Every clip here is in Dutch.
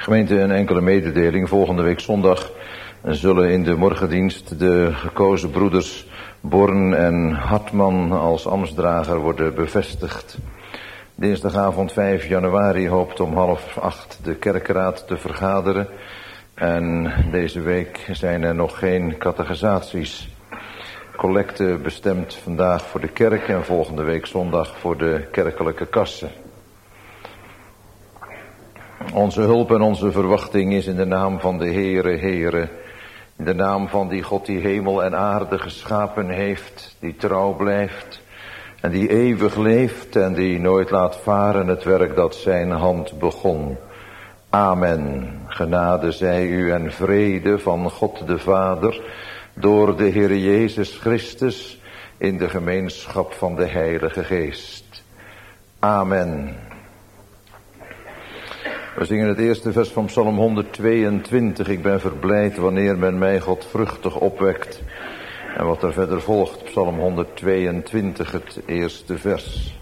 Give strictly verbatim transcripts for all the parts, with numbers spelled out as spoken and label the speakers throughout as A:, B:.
A: Gemeente, een enkele mededeling. Volgende week zondag zullen in de morgendienst de gekozen broeders Born en Hartman als ambtsdrager worden bevestigd. Dinsdagavond vijf januari hoopt om half acht de kerkraad te vergaderen. En deze week zijn er nog geen catechisaties. Collecte bestemd vandaag voor de kerk en volgende week zondag voor de kerkelijke kassen. Onze hulp en onze verwachting is in de naam van de Heere, Heere. In de naam van die God die hemel en aarde geschapen heeft, die trouw blijft en die eeuwig leeft en die nooit laat varen het werk dat zijn hand begon. Amen. Genade zij u en vrede van God de Vader door de Heer Jezus Christus in de gemeenschap van de Heilige Geest. Amen. We zingen het eerste vers van Psalm honderdtweeëntwintig. Ik ben verblijd wanneer men mij godvruchtig opwekt. En wat er verder volgt, Psalm honderdtweeëntwintig, het eerste vers.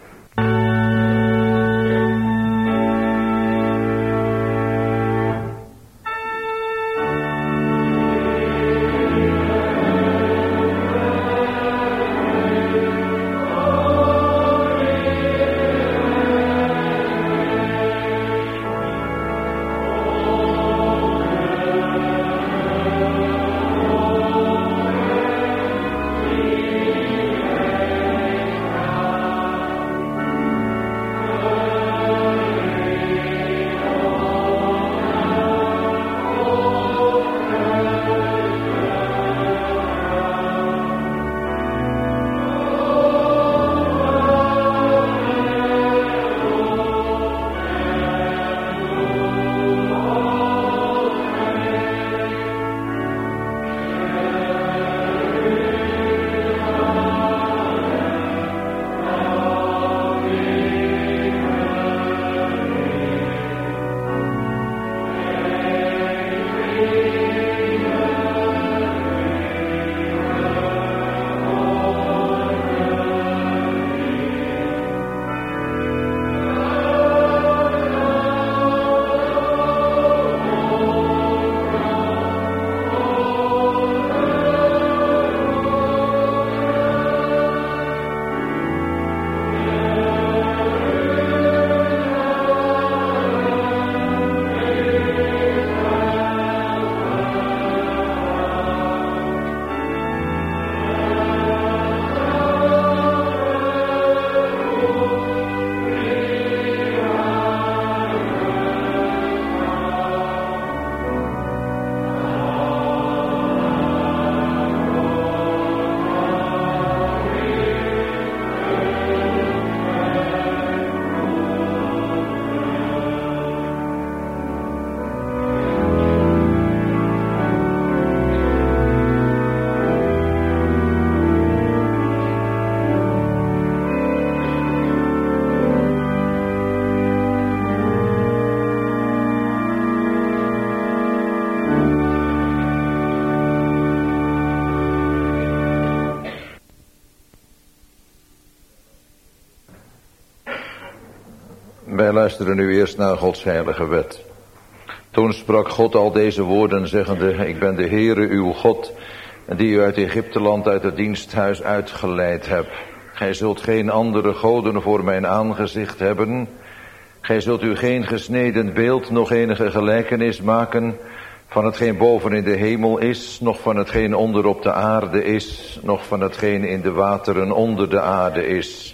A: Wij luisteren nu eerst naar Gods heilige wet. Toen sprak God al deze woorden, zeggende: Ik ben de Heere uw God, die u uit Egypteland, uit het diensthuis uitgeleid heb. Gij zult geen andere goden voor mijn aangezicht hebben. Gij zult u geen gesneden beeld, nog enige gelijkenis maken van hetgeen boven in de hemel is, nog van hetgeen onder op de aarde is, nog van hetgeen in de wateren onder de aarde is.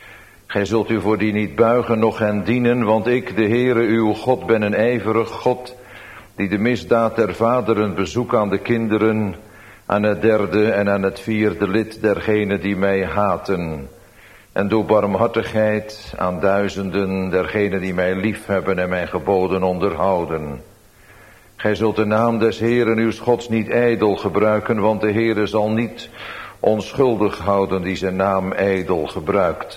A: Gij zult u voor die niet buigen, noch hen dienen, want ik, de Heere uw God, ben een ijverig God, die de misdaad der vaderen bezoek aan de kinderen, aan het derde en aan het vierde lid dergenen die mij haten. En doe barmhartigheid aan duizenden dergenen die mij liefhebben en mijn geboden onderhouden. Gij zult de naam des Heeren uws Gods niet ijdel gebruiken, want de Heere zal niet onschuldig houden die zijn naam ijdel gebruikt.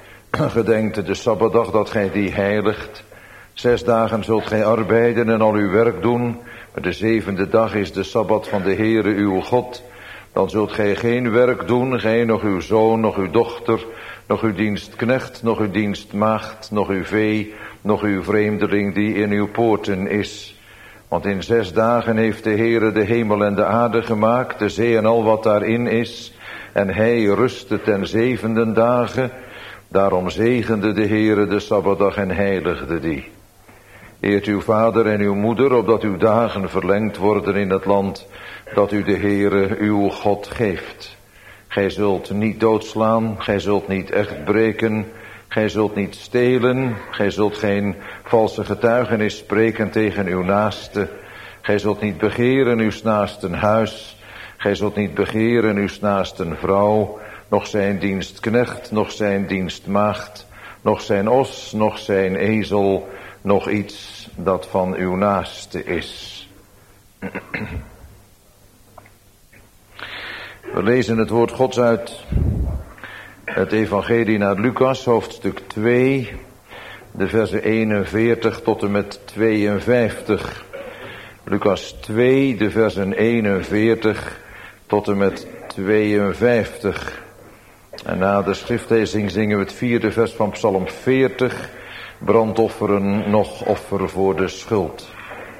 A: Gedenkt de Sabbatdag dat gij die heiligt. Zes dagen zult gij arbeiden en al uw werk doen. Maar de zevende dag is de Sabbat van de Heere uw God. Dan zult gij geen werk doen, gij nog uw zoon, nog uw dochter, nog uw dienstknecht, nog uw dienstmaagd, nog uw vee, nog uw vreemdeling die in uw poorten is. Want in zes dagen heeft de Heere de hemel en de aarde gemaakt, de zee en al wat daarin is. En hij rustte ten zevende dagen. Daarom zegende de Heere de Sabbatdag en heiligde die. Eert uw vader en uw moeder, opdat uw dagen verlengd worden in het land dat u de Heere uw God geeft. Gij zult niet doodslaan, gij zult niet echt breken, gij zult niet stelen, gij zult geen valse getuigenis spreken tegen uw naaste. Gij zult niet begeren uw naasten huis, gij zult niet begeren uw naasten vrouw, nog zijn dienstknecht, nog zijn dienstmaagd, nog zijn os, nog zijn ezel, nog iets dat van uw naaste is. We lezen het woord Gods uit het evangelie naar Lucas, hoofdstuk twee, de versen eenenveertig tot en met tweeënvijftig. Lucas twee, de versen eenenveertig tot en met tweeënvijftig. En na de schriftlezing zingen we het vierde vers van Psalm veertig, brandofferen nog offer voor de schuld.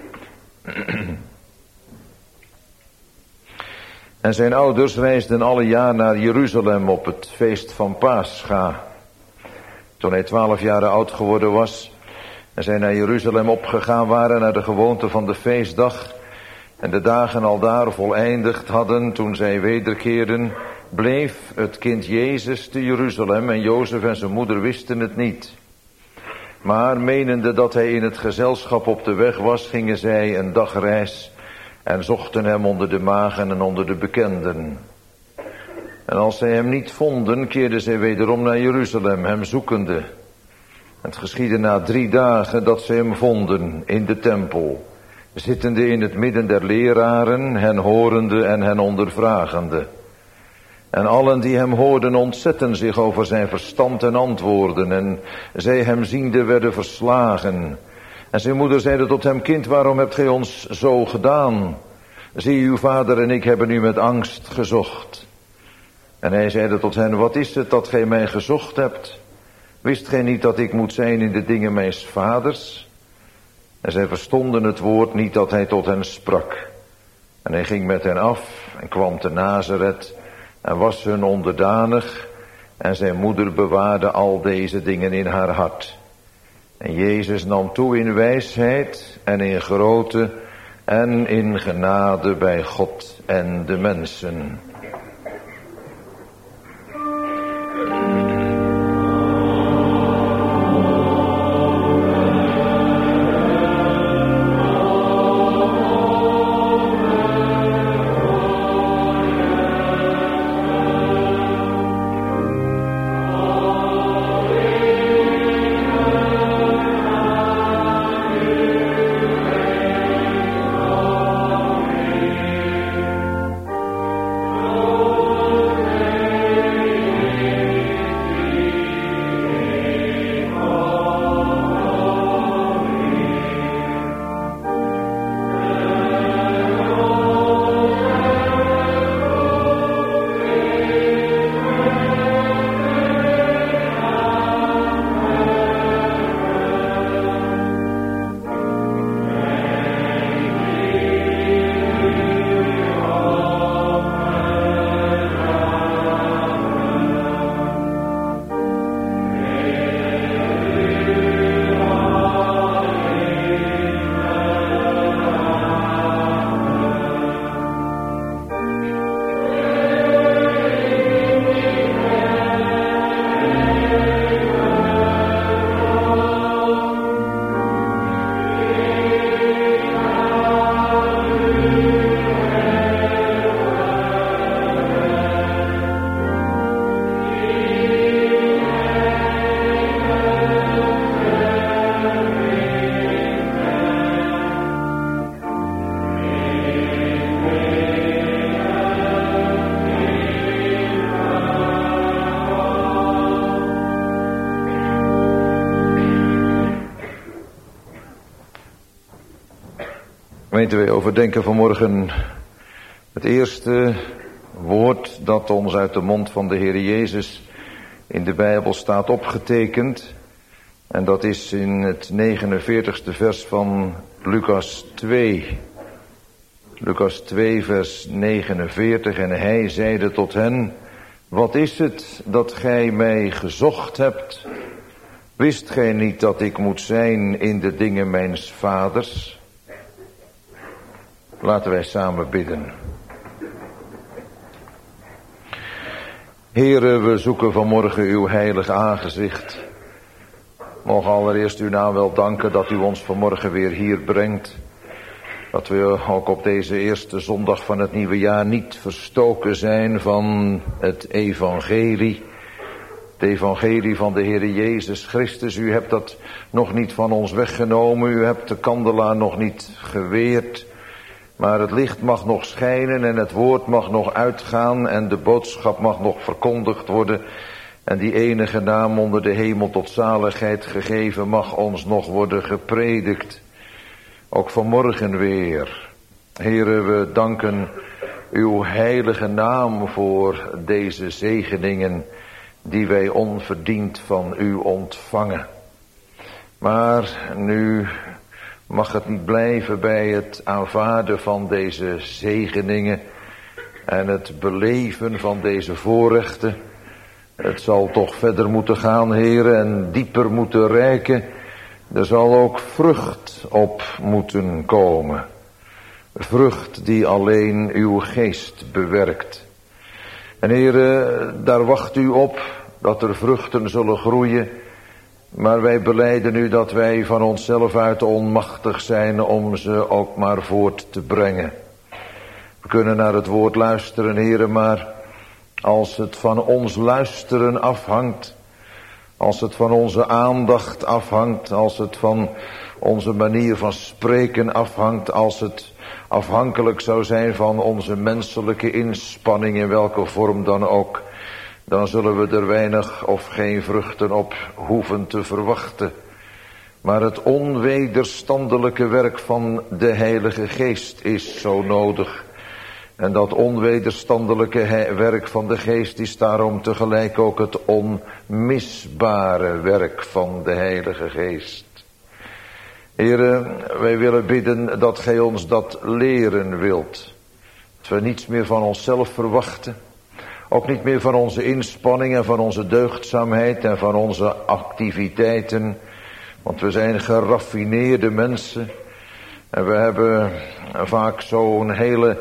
A: En zijn ouders reisden alle jaar naar Jeruzalem op het feest van Pascha. Toen hij twaalf jaren oud geworden was en zij naar Jeruzalem opgegaan waren naar de gewoonte van de feestdag en de dagen al daar voleindigd hadden toen zij wederkeerden, bleef het kind Jezus te Jeruzalem en Jozef en zijn moeder wisten het niet. Maar menende dat hij in het gezelschap op de weg was, gingen zij een dagreis en zochten hem onder de magen en onder de bekenden. En als zij hem niet vonden, keerden zij wederom naar Jeruzalem, hem zoekende. Het geschiedde na drie dagen dat zij hem vonden in de tempel, zittende in het midden der leraren, hen horende en hen ondervragende. En allen die hem hoorden ontzetten zich over zijn verstand en antwoorden, en zij hem ziende werden verslagen. En zijn moeder zeide tot hem: kind, waarom hebt gij ons zo gedaan? Zie, uw vader en ik hebben u met angst gezocht. En hij zeide tot hen: wat is het dat gij mij gezocht hebt? Wist gij niet dat ik moet zijn in de dingen mijns vaders? En zij verstonden het woord niet dat hij tot hen sprak. En hij ging met hen af en kwam te Nazareth en was hun onderdanig. En zijn moeder bewaarde al deze dingen in haar hart. En Jezus nam toe in wijsheid en in grootte en in genade bij God en de mensen. Gemeente, wij overdenken vanmorgen het eerste woord dat ons uit de mond van de Heer Jezus in de Bijbel staat opgetekend. En dat is in het negenenveertigste vers van Lucas twee. Lucas twee vers negenenveertig. En hij zeide tot hen: wat is het dat gij mij gezocht hebt? Wist gij niet dat ik moet zijn in de dingen mijns vaders? Laten wij samen bidden. Heere, we zoeken vanmorgen uw heilig aangezicht. Mogen allereerst uw naam wel danken dat u ons vanmorgen weer hier brengt. Dat we ook op deze eerste zondag van het nieuwe jaar niet verstoken zijn van het evangelie. Het evangelie van de Heere Jezus Christus. U hebt dat nog niet van ons weggenomen. U hebt de kandelaar nog niet geweerd. Maar het licht mag nog schijnen en het woord mag nog uitgaan en de boodschap mag nog verkondigd worden. En die enige naam onder de hemel tot zaligheid gegeven mag ons nog worden gepredikt. Ook vanmorgen weer. Heere, we danken uw heilige naam voor deze zegeningen die wij onverdiend van u ontvangen. Maar nu mag het niet blijven bij het aanvaarden van deze zegeningen en het beleven van deze voorrechten. Het zal toch verder moeten gaan, Heere, en dieper moeten reiken. Er zal ook vrucht op moeten komen. Vrucht die alleen uw geest bewerkt. En Heere, daar wacht u op dat er vruchten zullen groeien. Maar wij belijden u dat wij van onszelf uit onmachtig zijn om ze ook maar voort te brengen. We kunnen naar het woord luisteren, Heere, maar als het van ons luisteren afhangt, als het van onze aandacht afhangt, als het van onze manier van spreken afhangt, als het afhankelijk zou zijn van onze menselijke inspanning in welke vorm dan ook, dan zullen we er weinig of geen vruchten op hoeven te verwachten. Maar het onwederstandelijke werk van de Heilige Geest is zo nodig. En dat onwederstandelijke werk van de Geest is daarom tegelijk ook het onmisbare werk van de Heilige Geest. Heere, wij willen bidden dat gij ons dat leren wilt. Dat we niets meer van onszelf verwachten. Ook niet meer van onze inspanning en van onze deugdzaamheid en van onze activiteiten. Want we zijn geraffineerde mensen. En we hebben vaak zo'n hele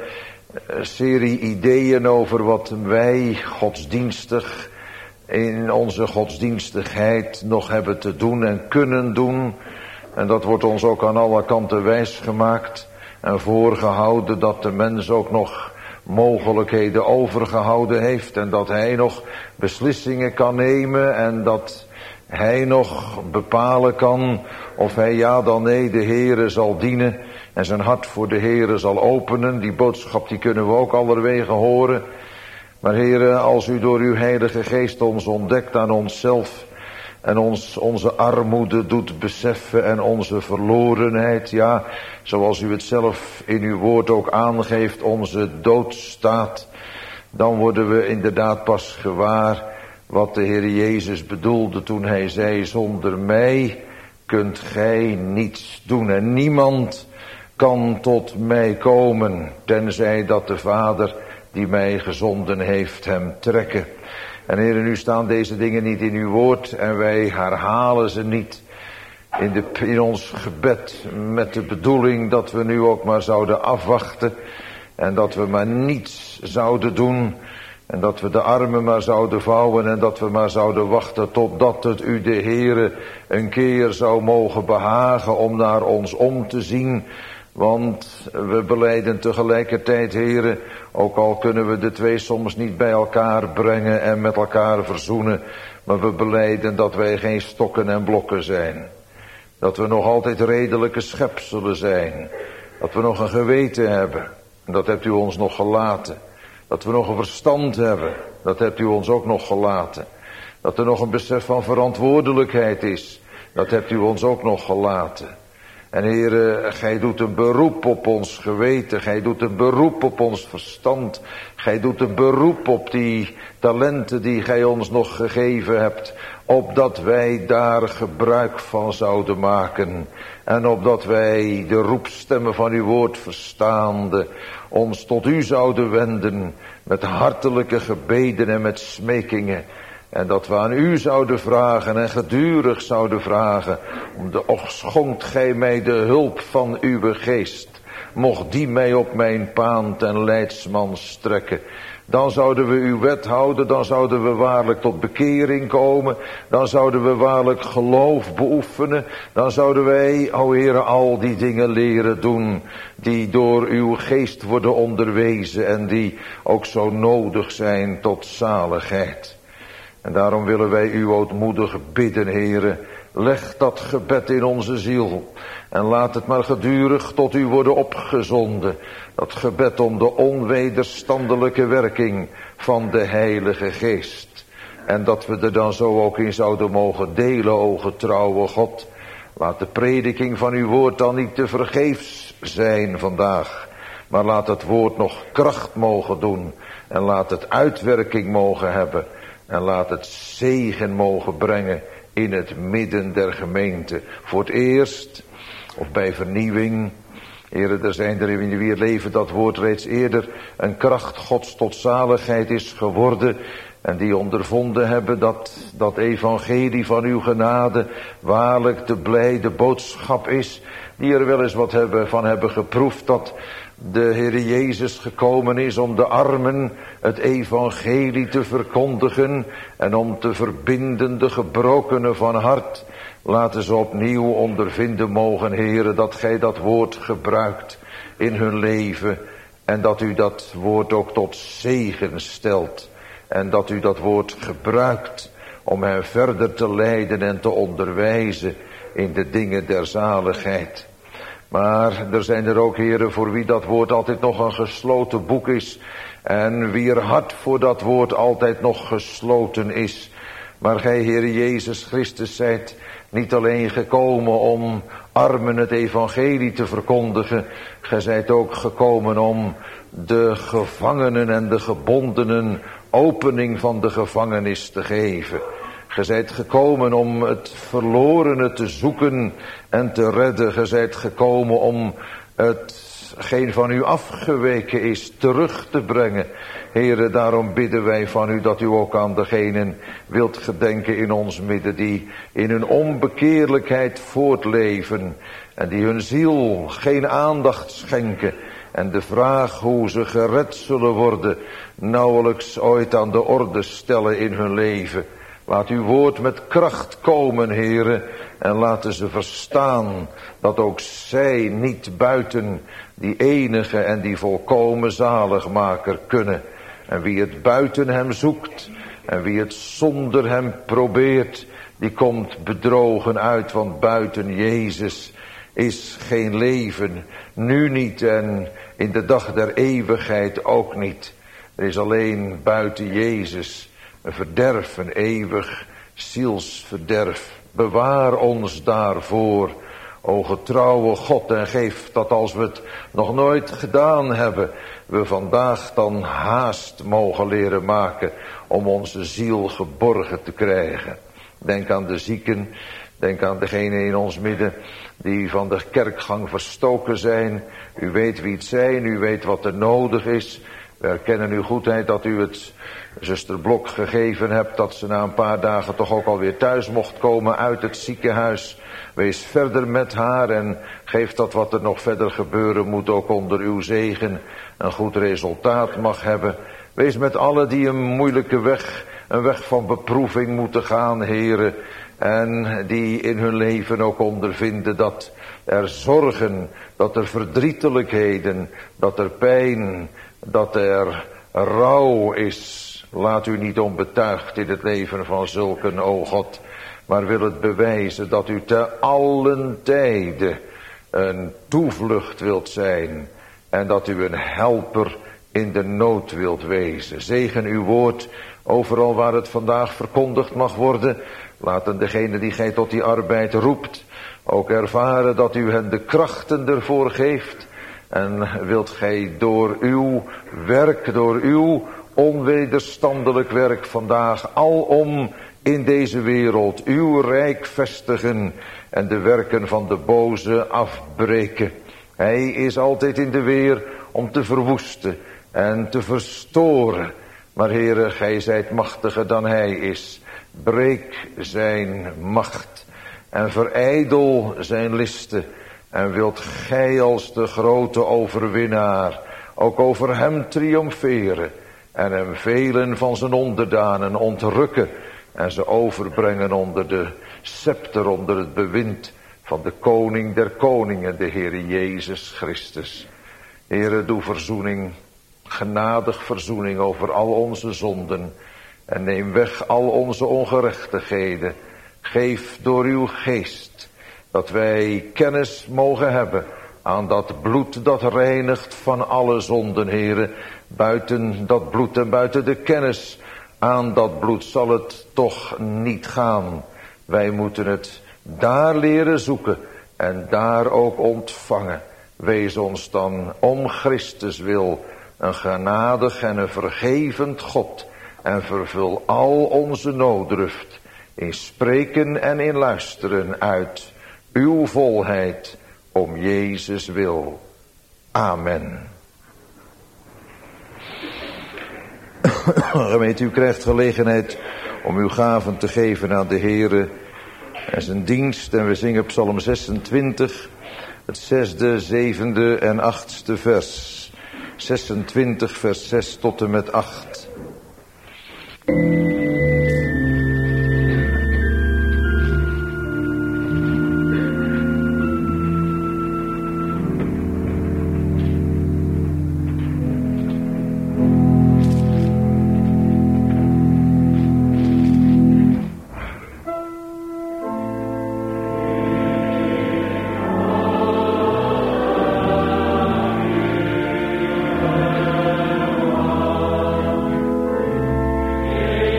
A: serie ideeën over wat wij godsdienstig in onze godsdienstigheid nog hebben te doen en kunnen doen. En dat wordt ons ook aan alle kanten wijsgemaakt en voorgehouden dat de mens ook nog mogelijkheden overgehouden heeft en dat hij nog beslissingen kan nemen en dat hij nog bepalen kan of hij ja dan nee de Heere zal dienen en zijn hart voor de Heere zal openen. Die boodschap die kunnen we ook allerwege horen. Maar Heere, als u door uw Heilige Geest ons ontdekt aan onszelf en ons onze armoede doet beseffen en onze verlorenheid, ja, zoals u het zelf in uw woord ook aangeeft, onze doodstaat, dan worden we inderdaad pas gewaar wat de Heer Jezus bedoelde toen hij zei: zonder mij kunt gij niets doen en niemand kan tot mij komen, tenzij dat de Vader die mij gezonden heeft hem trekken. En Heer, nu staan deze dingen niet in uw woord en wij herhalen ze niet in, de, in ons gebed met de bedoeling dat we nu ook maar zouden afwachten en dat we maar niets zouden doen en dat we de armen maar zouden vouwen en dat we maar zouden wachten totdat het u de Heere een keer zou mogen behagen om naar ons om te zien. Want we belijden tegelijkertijd, Heere, ook al kunnen we de twee soms niet bij elkaar brengen en met elkaar verzoenen, maar we belijden dat wij geen stokken en blokken zijn. Dat we nog altijd redelijke schepselen zijn. Dat we nog een geweten hebben. En dat hebt u ons nog gelaten. Dat we nog een verstand hebben. Dat hebt u ons ook nog gelaten. Dat er nog een besef van verantwoordelijkheid is. Dat hebt u ons ook nog gelaten. En Heere, gij doet een beroep op ons geweten, gij doet een beroep op ons verstand, gij doet een beroep op die talenten die gij ons nog gegeven hebt, opdat wij daar gebruik van zouden maken. En opdat wij de roepstemmen van uw woord verstaande, ons tot u zouden wenden met hartelijke gebeden en met smekingen. En dat we aan u zouden vragen en gedurig zouden vragen, om de, och schonkt gij mij de hulp van uw geest, mocht die mij op mijn paan ten leidsman strekken. Dan zouden we uw wet houden, dan zouden we waarlijk tot bekering komen, dan zouden we waarlijk geloof beoefenen, dan zouden wij, o Heere, al die dingen leren doen, die door uw geest worden onderwezen en die ook zo nodig zijn tot zaligheid. En daarom willen wij u ootmoedig bidden, Heere, leg dat gebed in onze ziel en laat het maar gedurig tot u worden opgezonden. Dat gebed om de onwederstandelijke werking van de Heilige Geest. En dat we er dan zo ook in zouden mogen delen, o getrouwe God. Laat de prediking van uw woord dan niet te vergeefs zijn vandaag, maar laat het woord nog kracht mogen doen en laat het uitwerking mogen hebben. En laat het zegen mogen brengen in het midden der gemeente. Voor het eerst, of bij vernieuwing. Heren, er zijn er in wie het leven dat woord reeds eerder een kracht Gods tot zaligheid is geworden. En die ondervonden hebben dat dat evangelie van uw genade waarlijk de blijde boodschap is. Die er wel eens wat hebben, van hebben geproefd dat de Heer Jezus gekomen is om de armen het evangelie te verkondigen en om te verbinden de gebrokenen van hart. Laten ze opnieuw ondervinden mogen, Heere, dat gij dat woord gebruikt in hun leven en dat u dat woord ook tot zegen stelt en dat u dat woord gebruikt om hen verder te leiden en te onderwijzen in de dingen der zaligheid. Maar er zijn er ook, heren, voor wie dat woord altijd nog een gesloten boek is. En wie er hart voor dat woord altijd nog gesloten is. Maar gij, Heere Jezus Christus, zijt niet alleen gekomen om armen het evangelie te verkondigen. Gij zijt ook gekomen om de gevangenen en de gebondenen opening van de gevangenis te geven. Ge zijt gekomen om het verlorene te zoeken en te redden. Ge zijt gekomen om hetgeen van u afgeweken is terug te brengen. Heere, daarom bidden wij van u dat u ook aan degenen wilt gedenken in ons midden die in hun onbekeerlijkheid voortleven en die hun ziel geen aandacht schenken en de vraag hoe ze gered zullen worden nauwelijks ooit aan de orde stellen in hun leven. Laat uw woord met kracht komen, Heere, en laten ze verstaan dat ook zij niet buiten die enige en die volkomen zaligmaker kunnen. En wie het buiten hem zoekt en wie het zonder hem probeert, die komt bedrogen uit, want buiten Jezus is geen leven, nu niet en in de dag der eeuwigheid ook niet. Er is alleen buiten Jezus een verderf, een eeuwig zielsverderf. Bewaar ons daarvoor, o getrouwe God, en geef dat als we het nog nooit gedaan hebben, we vandaag dan haast mogen leren maken om onze ziel geborgen te krijgen. Denk aan de zieken, denk aan degenen in ons midden die van de kerkgang verstoken zijn. U weet wie het zijn, u weet wat er nodig is. We erkennen uw goedheid dat u het zuster Blok gegeven hebt, dat ze na een paar dagen toch ook alweer thuis mocht komen uit het ziekenhuis. Wees verder met haar en geef dat wat er nog verder gebeuren moet ook onder uw zegen een goed resultaat mag hebben. Wees met allen die een moeilijke weg, een weg van beproeving moeten gaan, Heere, en die in hun leven ook ondervinden dat er zorgen, dat er verdrietelijkheden, dat er pijn, dat er rouw is. Laat u niet onbetuigd in het leven van zulken, o God, maar wil het bewijzen dat u te allen tijde een toevlucht wilt zijn en dat u een helper in de nood wilt wezen. Zegen uw woord overal waar het vandaag verkondigd mag worden. Laten degene die gij tot die arbeid roept ook ervaren dat u hen de krachten ervoor geeft. En wilt gij door uw werk, door uw onwederstandelijk werk vandaag alom in deze wereld uw rijk vestigen en de werken van de boze afbreken. Hij is altijd in de weer om te verwoesten en te verstoren. Maar Heere, gij zijt machtiger dan hij is. Breek zijn macht en verijdel zijn listen. En wilt gij als de grote overwinnaar ook over hem triomferen. En hem velen van zijn onderdanen ontrukken. En ze overbrengen onder de scepter, onder het bewind van de koning der koningen, de Heere Jezus Christus. Heere, doe verzoening, genadig verzoening over al onze zonden. En neem weg al onze ongerechtigheden. Geef door uw geest dat wij kennis mogen hebben aan dat bloed dat reinigt van alle zonden, Heere. Buiten dat bloed en buiten de kennis aan dat bloed zal het toch niet gaan. Wij moeten het daar leren zoeken en daar ook ontvangen. Wees ons dan om Christus wil een genadig en een vergevend God. En vervul al onze nooddruft in spreken en in luisteren uit uw volheid om Jezus wil. Amen. Gemeente, u krijgt gelegenheid om uw gaven te geven aan de Heere en zijn dienst. En we zingen Psalm zesentwintig, het zesde, zevende en achtste vers. zesentwintig, vers zes tot en met acht.
B: Amen.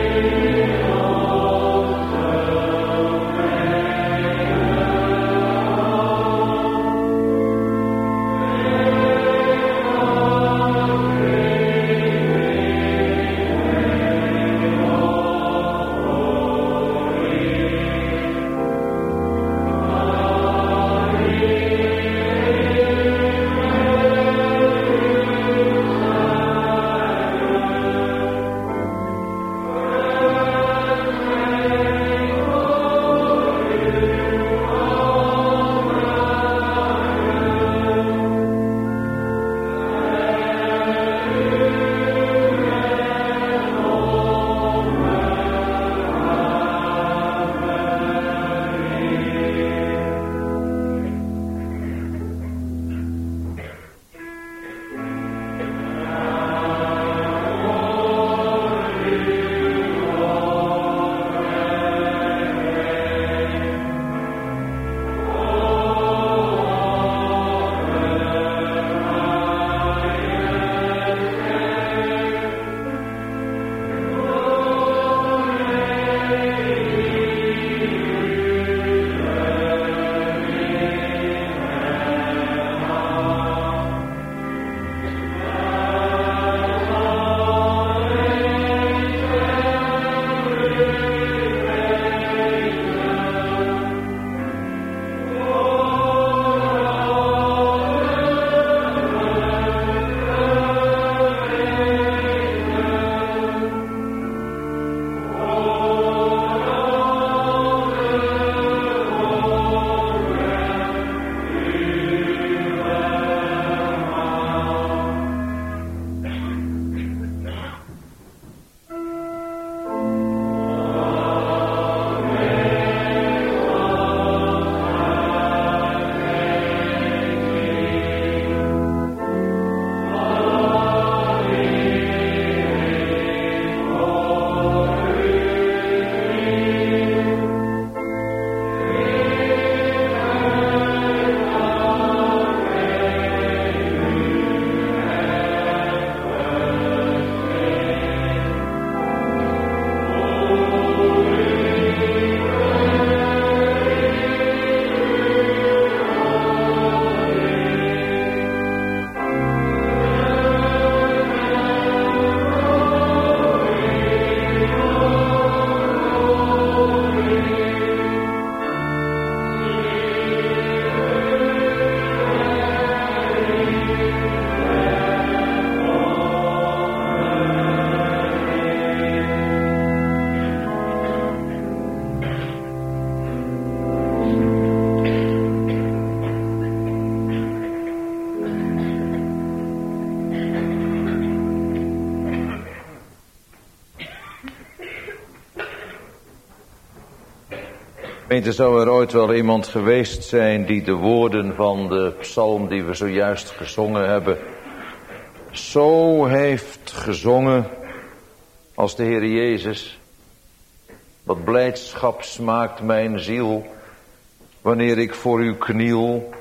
A: Gemeente, zou er ooit wel iemand geweest zijn die de woorden van de psalm die we zojuist gezongen hebben, zo heeft gezongen als de Heer Jezus? Wat blijdschap smaakt mijn ziel, wanneer ik voor u kniel,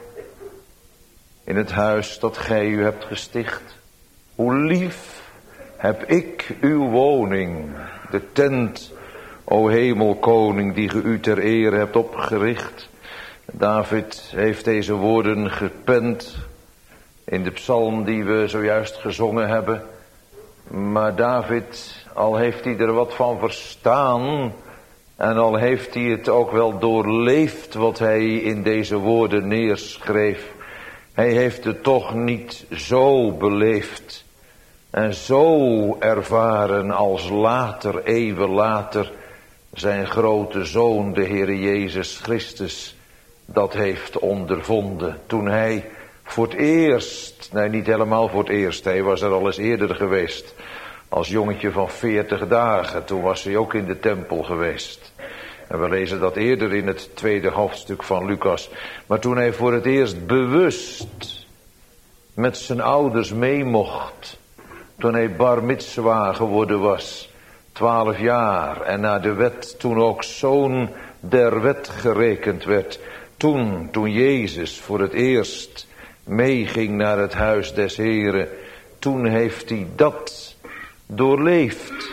A: in het huis dat gij u hebt gesticht. Hoe lief heb ik uw woning, de tent, o hemelkoning, die ge u ter ere hebt opgericht. David heeft deze woorden gepend in de psalm die we zojuist gezongen hebben. Maar David, al heeft hij er wat van verstaan en al heeft hij het ook wel doorleefd wat hij in deze woorden neerschreef, hij heeft het toch niet zo beleefd en zo ervaren als later, eeuwen later, zijn grote zoon, de Heere Jezus Christus, dat heeft ondervonden. Toen hij voor het eerst, nee niet helemaal voor het eerst, hij was er al eens eerder geweest. Als jongetje van veertig dagen, toen was hij ook in de tempel geweest. En we lezen dat eerder in het tweede hoofdstuk van Lucas. Maar toen hij voor het eerst bewust met zijn ouders mee mocht, toen hij bar mitzwa geworden was, twaalf jaar, en naar de wet toen ook zoon der wet gerekend werd. Toen, toen Jezus voor het eerst meeging naar het huis des Heren, toen heeft hij dat doorleefd.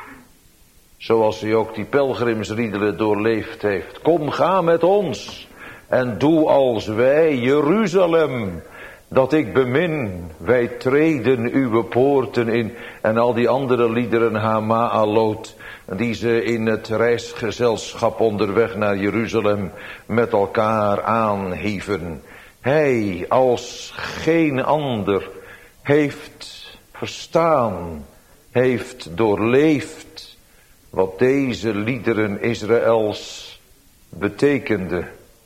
A: Zoals hij ook die pelgrimsriedelen doorleefd heeft. Kom, ga met ons en doe als wij, Jeruzalem, dat ik bemin. Wij treden uw poorten in. En al die andere liederen, Hama'alot, die ze in het reisgezelschap onderweg naar Jeruzalem met elkaar aanhieven. Hij als geen ander heeft verstaan, heeft doorleefd wat deze liederen Israëls betekenden.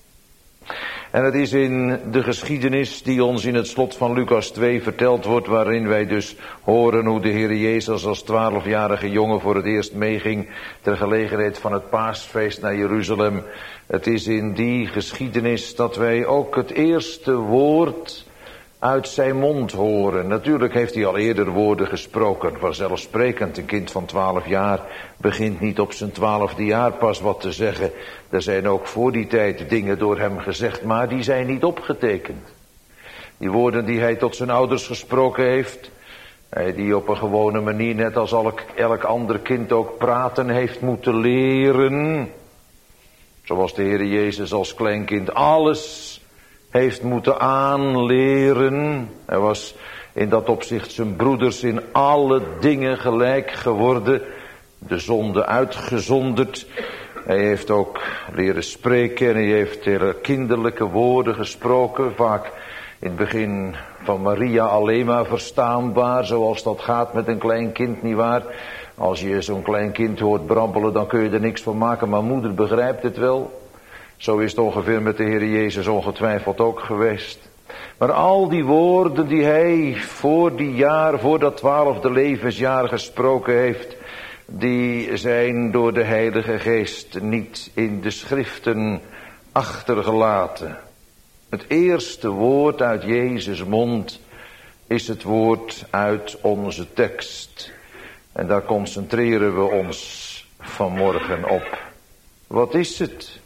A: En het is in de geschiedenis die ons in het slot van Lucas twee verteld wordt, waarin wij dus horen hoe de Heer Jezus als twaalfjarige jongen voor het eerst meeging ter gelegenheid van het paasfeest naar Jeruzalem. Het is in die geschiedenis dat wij ook het eerste woord uit zijn mond horen. Natuurlijk heeft hij al eerder woorden gesproken, vanzelfsprekend. Een kind van twaalf jaar begint niet op zijn twaalfde jaar pas wat te zeggen. Er zijn ook voor die tijd dingen door hem gezegd, maar die zijn niet opgetekend. Die woorden die hij tot zijn ouders gesproken heeft, die op een gewone manier, net als elk, elk ander kind ook praten heeft moeten leren. Zoals de Heer Jezus als kleinkind alles heeft moeten aanleren. Hij was in dat opzicht zijn broeders in alle dingen gelijk geworden. De zonde uitgezonderd. Hij heeft ook leren spreken en hij heeft hele kinderlijke woorden gesproken. Vaak in het begin van Maria alleen maar verstaanbaar, zoals dat gaat met een klein kind, nietwaar? Als je zo'n klein kind hoort brabbelen, dan kun je er niks van maken, maar moeder begrijpt het wel. Zo is het ongeveer met de Heer Jezus ongetwijfeld ook geweest. Maar al die woorden die hij voor die jaar, voor dat twaalfde levensjaar gesproken heeft, die zijn door de Heilige Geest niet in de schriften achtergelaten. Het eerste woord uit Jezus' mond is het woord uit onze tekst. En daar concentreren we ons vanmorgen op. Wat is het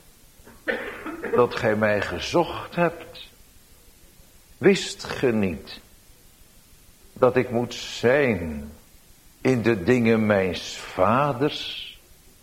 A: dat gij mij gezocht hebt? Wist ge niet dat ik moet zijn in de dingen mijns vaders?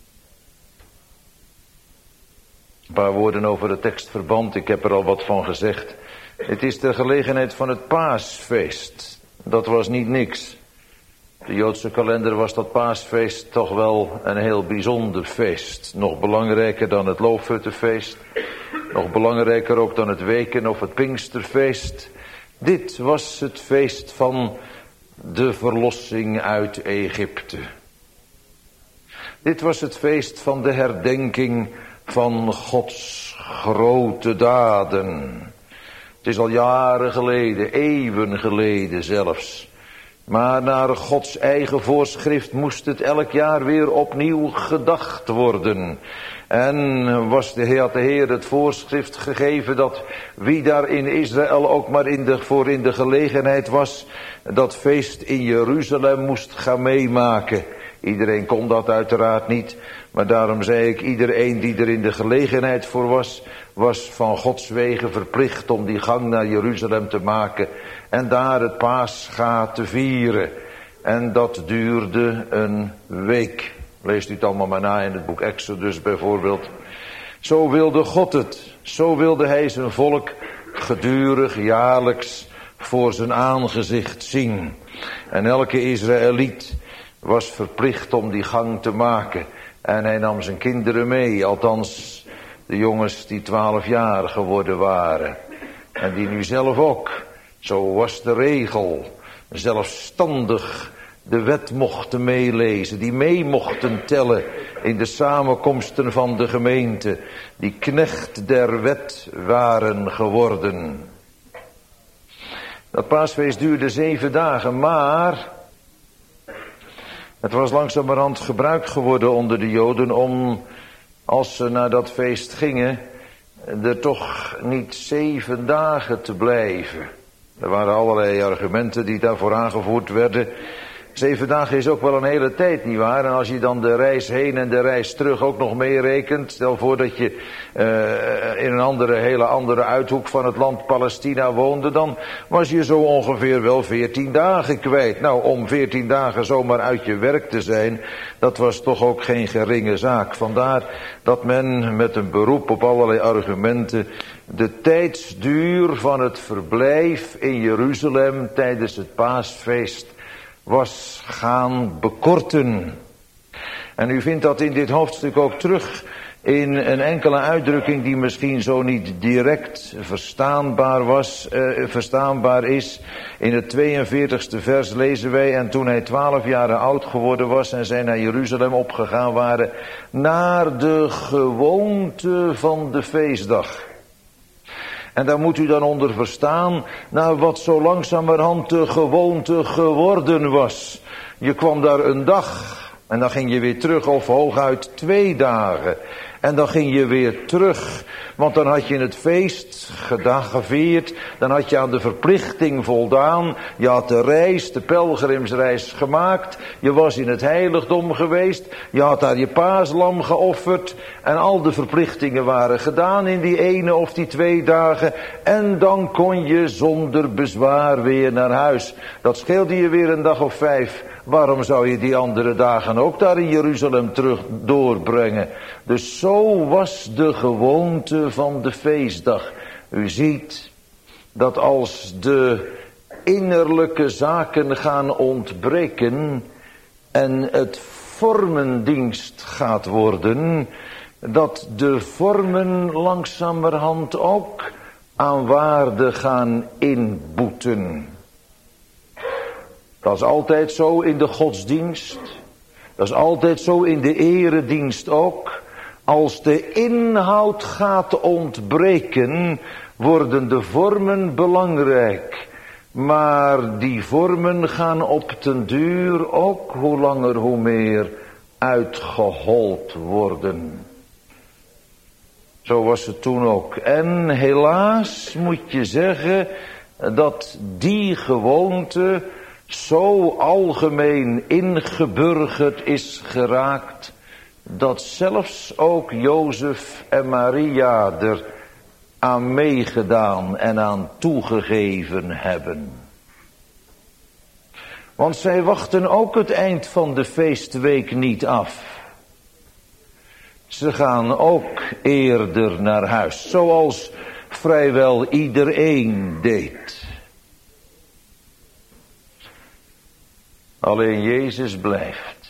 A: Een paar woorden over het tekstverband, ik heb er al wat van gezegd. Het is ter gelegenheid van het paasfeest. Dat was niet niks. De Joodse kalender was dat paasfeest toch wel een heel bijzonder feest. Nog belangrijker dan het loofhuttenfeest. Nog belangrijker ook dan het weken of het Pinksterfeest. Dit was het feest van de verlossing uit Egypte. Dit was het feest van de herdenking van Gods grote daden. Het is al jaren geleden, eeuwen geleden zelfs, Maar naar Gods eigen voorschrift moest het elk jaar weer opnieuw gedacht worden. En was de Heer, had de Heer het voorschrift gegeven dat wie daar in Israël ook maar in de, voor in de gelegenheid was, dat feest in Jeruzalem moest gaan meemaken. Iedereen kon dat uiteraard niet, maar daarom zei ik, iedereen die er in de gelegenheid voor was, was van Gods wegen verplicht om die gang naar Jeruzalem te maken en daar het Paascha te vieren. En dat duurde een week. Leest u het allemaal maar na in het boek Exodus bijvoorbeeld. Zo wilde God het. Zo wilde hij zijn volk gedurig, jaarlijks voor zijn aangezicht zien. En elke Israëliet was verplicht om die gang te maken. En hij nam zijn kinderen mee, althans de jongens die twaalf jaar geworden waren. En die nu zelf ook, zo was de regel, zelfstandig de wet mochten meelezen, die mee mochten tellen in de samenkomsten van de gemeente, die knecht der wet waren geworden. Dat paasfeest duurde zeven dagen, maar het was langzamerhand gebruik geworden onder de Joden om, als ze naar dat feest gingen, er toch niet zeven dagen te blijven. Er waren allerlei argumenten die daarvoor aangevoerd werden. Zeven dagen is ook wel een hele tijd, nietwaar? En als je dan de reis heen en de reis terug ook nog meerekent, stel voor dat je uh, in een andere, hele andere uithoek van het land Palestina woonde, dan was je zo ongeveer wel veertien dagen kwijt. Nou, om veertien dagen zomaar uit je werk te zijn, dat was toch ook geen geringe zaak. Vandaar dat men met een beroep op allerlei argumenten de tijdsduur van het verblijf in Jeruzalem tijdens het paasfeest was gaan bekorten. En u vindt dat in dit hoofdstuk ook terug in een enkele uitdrukking die misschien zo niet direct verstaanbaar was, eh, verstaanbaar is. In het tweeënveertigste vers lezen wij: en toen hij twaalf jaren oud geworden was en zij naar Jeruzalem opgegaan waren, naar de gewoonte van de feestdag. En daar moet u dan onder verstaan, nou wat zo langzamerhand de gewoonte geworden was. Je kwam daar een dag en dan ging je weer terug, of hooguit twee dagen. En dan ging je weer terug, want dan had je het feest gevierd, dan had je aan de verplichting voldaan, je had de reis, de pelgrimsreis gemaakt, je was in het heiligdom geweest, je had daar je paaslam geofferd en al de verplichtingen waren gedaan in die ene of die twee dagen en dan kon je zonder bezwaar weer naar huis. Dat scheelde je weer een dag of vijf. Waarom zou je die andere dagen ook daar in Jeruzalem terug doorbrengen? Dus zo was de gewoonte van de feestdag. U ziet dat als de innerlijke zaken gaan ontbreken en het vormendienst gaat worden, dat de vormen langzamerhand ook aan waarde gaan inboeten. Dat is altijd zo in de godsdienst. Dat is altijd zo in de eredienst ook. Als de inhoud gaat ontbreken, worden de vormen belangrijk. Maar die vormen gaan op den duur ook hoe langer hoe meer uitgehold worden. Zo was het toen ook. En helaas moet je zeggen dat die gewoonte zo algemeen ingeburgerd is geraakt, dat zelfs ook Jozef en Maria er aan meegedaan en aan toegegeven hebben. Want zij wachten ook het eind van de feestweek niet af. Ze gaan ook eerder naar huis, zoals vrijwel iedereen deed. Alleen Jezus blijft.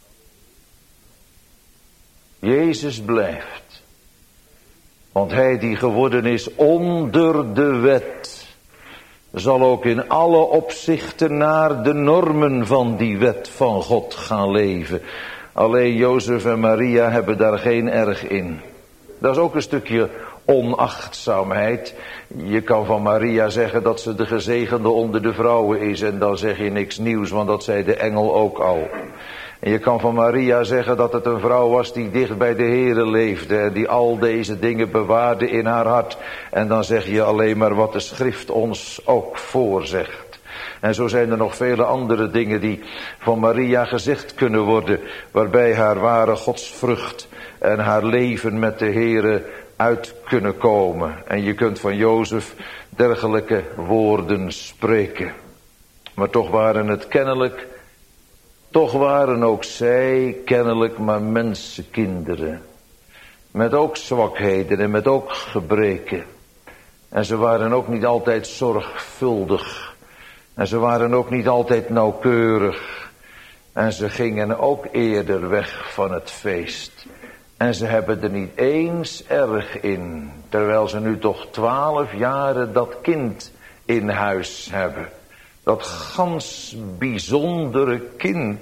A: Jezus blijft. Want hij die geworden is onder de wet, zal ook in alle opzichten naar de normen van die wet van God gaan leven. Alleen Jozef en Maria hebben daar geen erg in. Dat is ook een stukje onachtzaamheid. Je kan van Maria zeggen dat ze de gezegende onder de vrouwen is en dan zeg je niks nieuws, want dat zei de engel ook al. En je kan van Maria zeggen dat het een vrouw was die dicht bij de Here leefde en die al deze dingen bewaarde in haar hart. En dan zeg je alleen maar wat de schrift ons ook voorzegt. En zo zijn er nog vele andere dingen die van Maria gezegd kunnen worden, waarbij haar ware godsvrucht en haar leven met de Here uit kunnen komen. En je kunt van Jozef dergelijke woorden spreken. Maar toch waren het kennelijk, toch waren ook zij kennelijk maar mensenkinderen. Met ook zwakheden en met ook gebreken. En ze waren ook niet altijd zorgvuldig. En ze waren ook niet altijd nauwkeurig. En ze gingen ook eerder weg van het feest. En ze hebben er niet eens erg in. Terwijl ze nu toch twaalf jaren dat kind in huis hebben. Dat gans bijzondere kind.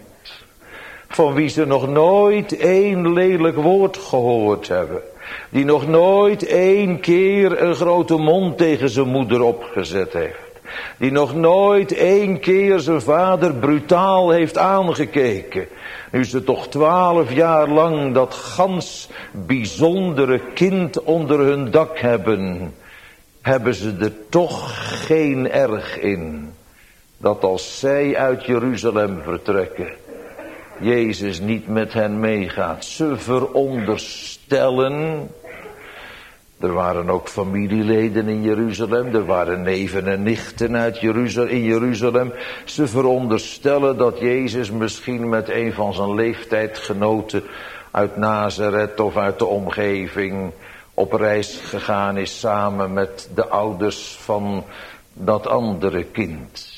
A: Van wie ze nog nooit één lelijk woord gehoord hebben. Die nog nooit één keer een grote mond tegen zijn moeder opgezet heeft. Die nog nooit één keer zijn vader brutaal heeft aangekeken. Nu ze toch twaalf jaar lang dat gans bijzondere kind onder hun dak hebben, hebben ze er toch geen erg in. Dat als zij uit Jeruzalem vertrekken, Jezus niet met hen meegaat. Ze veronderstellen. Er waren ook familieleden in Jeruzalem. Er waren neven en nichten uit Jeruzalem, in Jeruzalem. Ze veronderstellen dat Jezus misschien met een van zijn leeftijdgenoten uit Nazareth of uit de omgeving op reis gegaan is samen met de ouders van dat andere kind.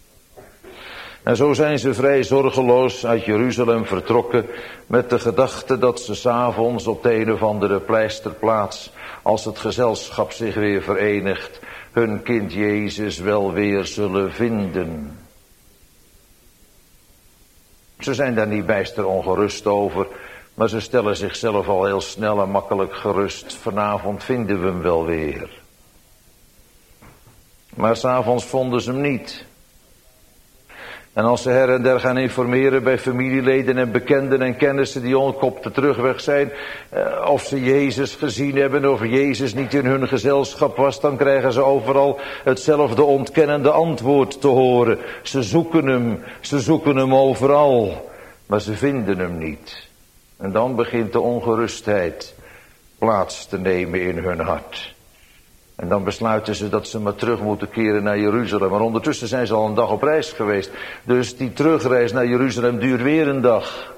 A: En zo zijn ze vrij zorgeloos uit Jeruzalem vertrokken met de gedachte dat ze 's avonds op de een of andere pleisterplaats, als het gezelschap zich weer verenigt, hun kind Jezus wel weer zullen vinden. Ze zijn daar niet bijster ongerust over, maar ze stellen zichzelf al heel snel en makkelijk gerust. Vanavond vinden we hem wel weer. Maar 's avonds vonden ze hem niet. En als ze her en der gaan informeren bij familieleden en bekenden en kennissen die op de terugweg zijn, eh, of ze Jezus gezien hebben, of Jezus niet in hun gezelschap was, dan krijgen ze overal hetzelfde ontkennende antwoord te horen. Ze zoeken hem, ze zoeken hem overal, maar ze vinden hem niet. En dan begint de ongerustheid plaats te nemen in hun hart. En dan besluiten ze dat ze maar terug moeten keren naar Jeruzalem. Maar ondertussen zijn ze al een dag op reis geweest. Dus die terugreis naar Jeruzalem duurt weer een dag.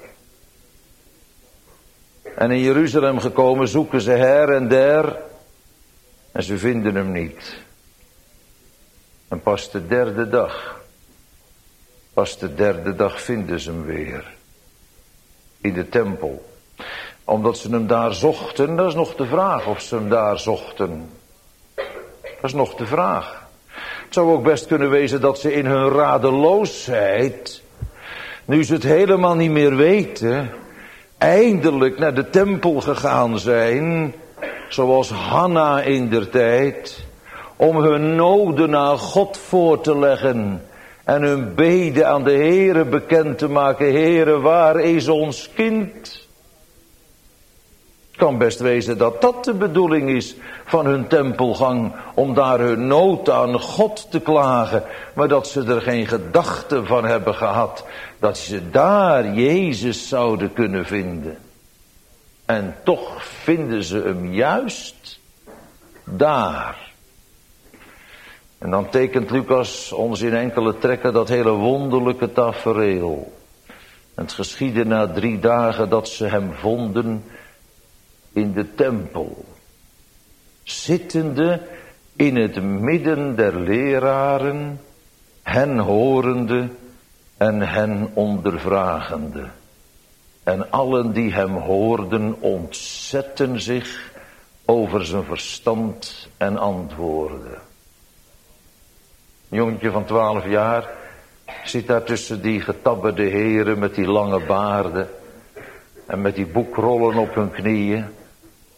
A: En in Jeruzalem gekomen zoeken ze her en der. En ze vinden hem niet. En pas de derde dag. Pas de derde dag vinden ze hem weer. In de tempel. Omdat ze hem daar zochten. Dat is nog de vraag of ze hem daar zochten. Dat is nog de vraag. Het zou ook best kunnen wezen dat ze in hun radeloosheid, nu ze het helemaal niet meer weten, eindelijk naar de tempel gegaan zijn, zoals Hanna indertijd, om hun noden aan God voor te leggen en hun beden aan de Heere bekend te maken. Heere, waar is ons kind? Het kan best wezen dat dat de bedoeling is van hun tempelgang, om daar hun nood aan God te klagen, maar dat ze er geen gedachte van hebben gehad dat ze daar Jezus zouden kunnen vinden. En toch vinden ze hem juist daar. En dan tekent Lucas ons in enkele trekken dat hele wonderlijke tafereel. Het geschiedde na drie dagen dat ze hem vonden in de tempel, zittende in het midden der leraren, hen horende en hen ondervragende. En allen die hem hoorden ontzetten zich over zijn verstand en antwoorden. Een jongetje van twaalf jaar zit daar tussen die getabberde heren met die lange baarden en met die boekrollen op hun knieën.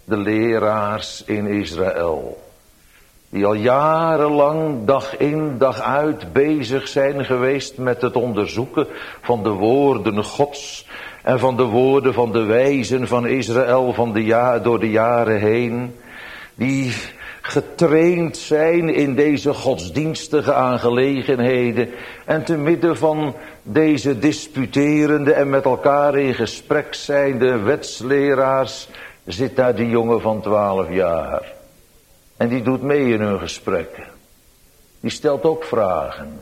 A: de leraars in Israël. Die al jarenlang dag in dag uit bezig zijn geweest met het onderzoeken van de woorden Gods. En van de woorden van de wijzen van Israël van de ja, door de jaren heen. Die getraind zijn in deze godsdienstige aangelegenheden. En te midden van deze disputerende en met elkaar in gesprek zijnde wetsleraars zit daar die jongen van twaalf jaar. En die doet mee in hun gesprekken. Die stelt ook vragen.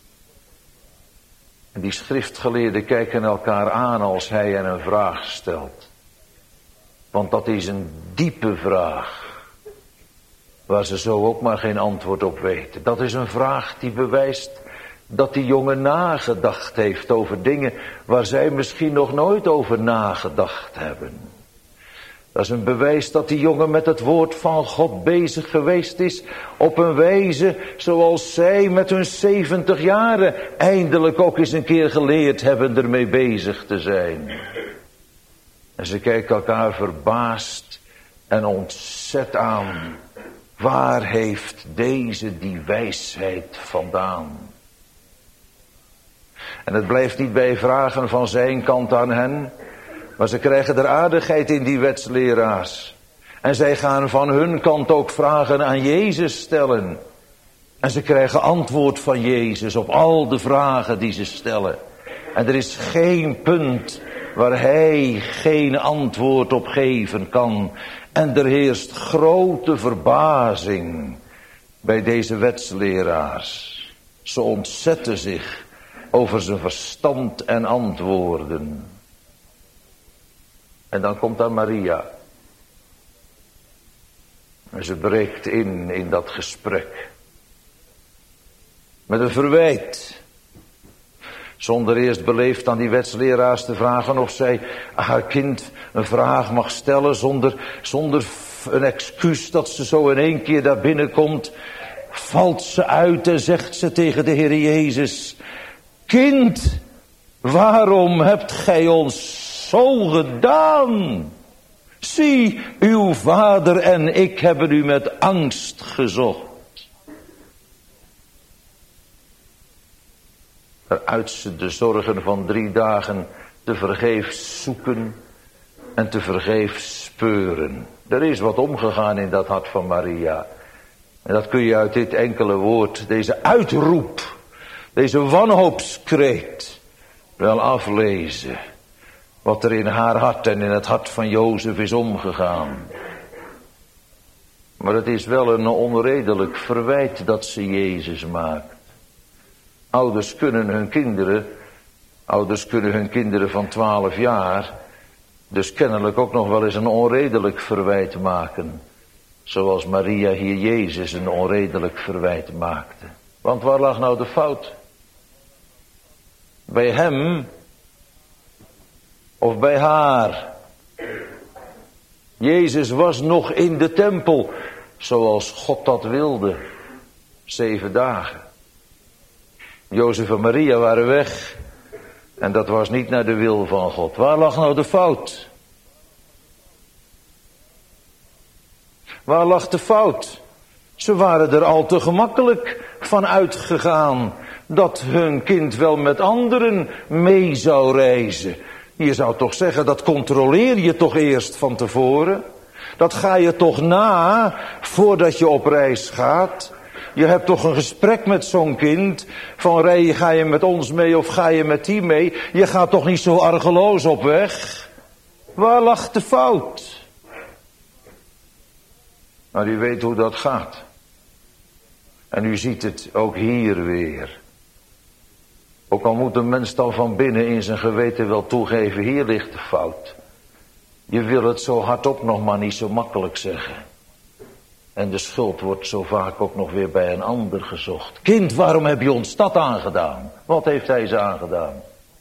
A: En die schriftgeleerden kijken elkaar aan als hij hen een vraag stelt. Want dat is een diepe vraag. Waar ze zo ook maar geen antwoord op weten. Dat is een vraag die bewijst dat die jongen nagedacht heeft over dingen waar zij misschien nog nooit over nagedacht hebben. Dat is een bewijs dat die jongen met het woord van God bezig geweest is op een wijze zoals zij met hun zeventig jaren eindelijk ook eens een keer geleerd hebben ermee bezig te zijn. En ze kijken elkaar verbaasd en ontzet aan. Waar heeft deze die wijsheid vandaan? En het blijft niet bij vragen van zijn kant aan hen. Maar ze krijgen er aardigheid in, die wetsleraars. En zij gaan van hun kant ook vragen aan Jezus stellen. En ze krijgen antwoord van Jezus op al de vragen die ze stellen. En er is geen punt waar hij geen antwoord op geven kan. En er heerst grote verbazing bij deze wetsleraars. Ze ontzetten zich over zijn verstand en antwoorden. En dan komt dan Maria. En ze breekt in, in dat gesprek. Met een verwijt. Zonder eerst beleefd aan die wetsleraars te vragen of zij haar kind een vraag mag stellen. Zonder, zonder een excuus dat ze zo in één keer daar binnenkomt. Valt ze uit en zegt ze tegen de Heer Jezus. Kind, waarom hebt gij ons zo gedaan? Zie, uw vader en ik hebben u met angst gezocht. Waaruit ze de zorgen van drie dagen te vergeefs zoeken en te vergeefs speuren. Er is wat omgegaan in dat hart van Maria. En dat kun je uit dit enkele woord, deze uitroep, deze wanhoopskreet, wel aflezen. Wat er in haar hart en in het hart van Jozef is omgegaan. Maar het is wel een onredelijk verwijt dat ze Jezus maakt. Ouders kunnen hun kinderen, ouders kunnen hun kinderen van twaalf jaar, dus kennelijk ook nog wel eens een onredelijk verwijt maken. Zoals Maria hier Jezus een onredelijk verwijt maakte. Want waar lag nou de fout? Bij hem of bij haar? Jezus was nog in de tempel, zoals God dat wilde, zeven dagen. Jozef en Maria waren weg. En dat was niet naar de wil van God. Waar lag nou de fout? Waar lag de fout? Ze waren er al te gemakkelijk van uitgegaan dat hun kind wel met anderen mee zou reizen. Je zou toch zeggen, dat controleer je toch eerst van tevoren? Dat ga je toch na voordat je op reis gaat? Je hebt toch een gesprek met zo'n kind. Van rij, ga je met ons mee of ga je met die mee? Je gaat toch niet zo argeloos op weg? Waar lag de fout? Maar u weet hoe dat gaat. En u ziet het ook hier weer. Ook al moet een mens dan van binnen in zijn geweten wel toegeven, hier ligt de fout. Je wil het zo hardop nog maar niet zo makkelijk zeggen. En de schuld wordt zo vaak ook nog weer bij een ander gezocht. Kind, waarom heb je ons dat aangedaan? Wat heeft hij ze aangedaan?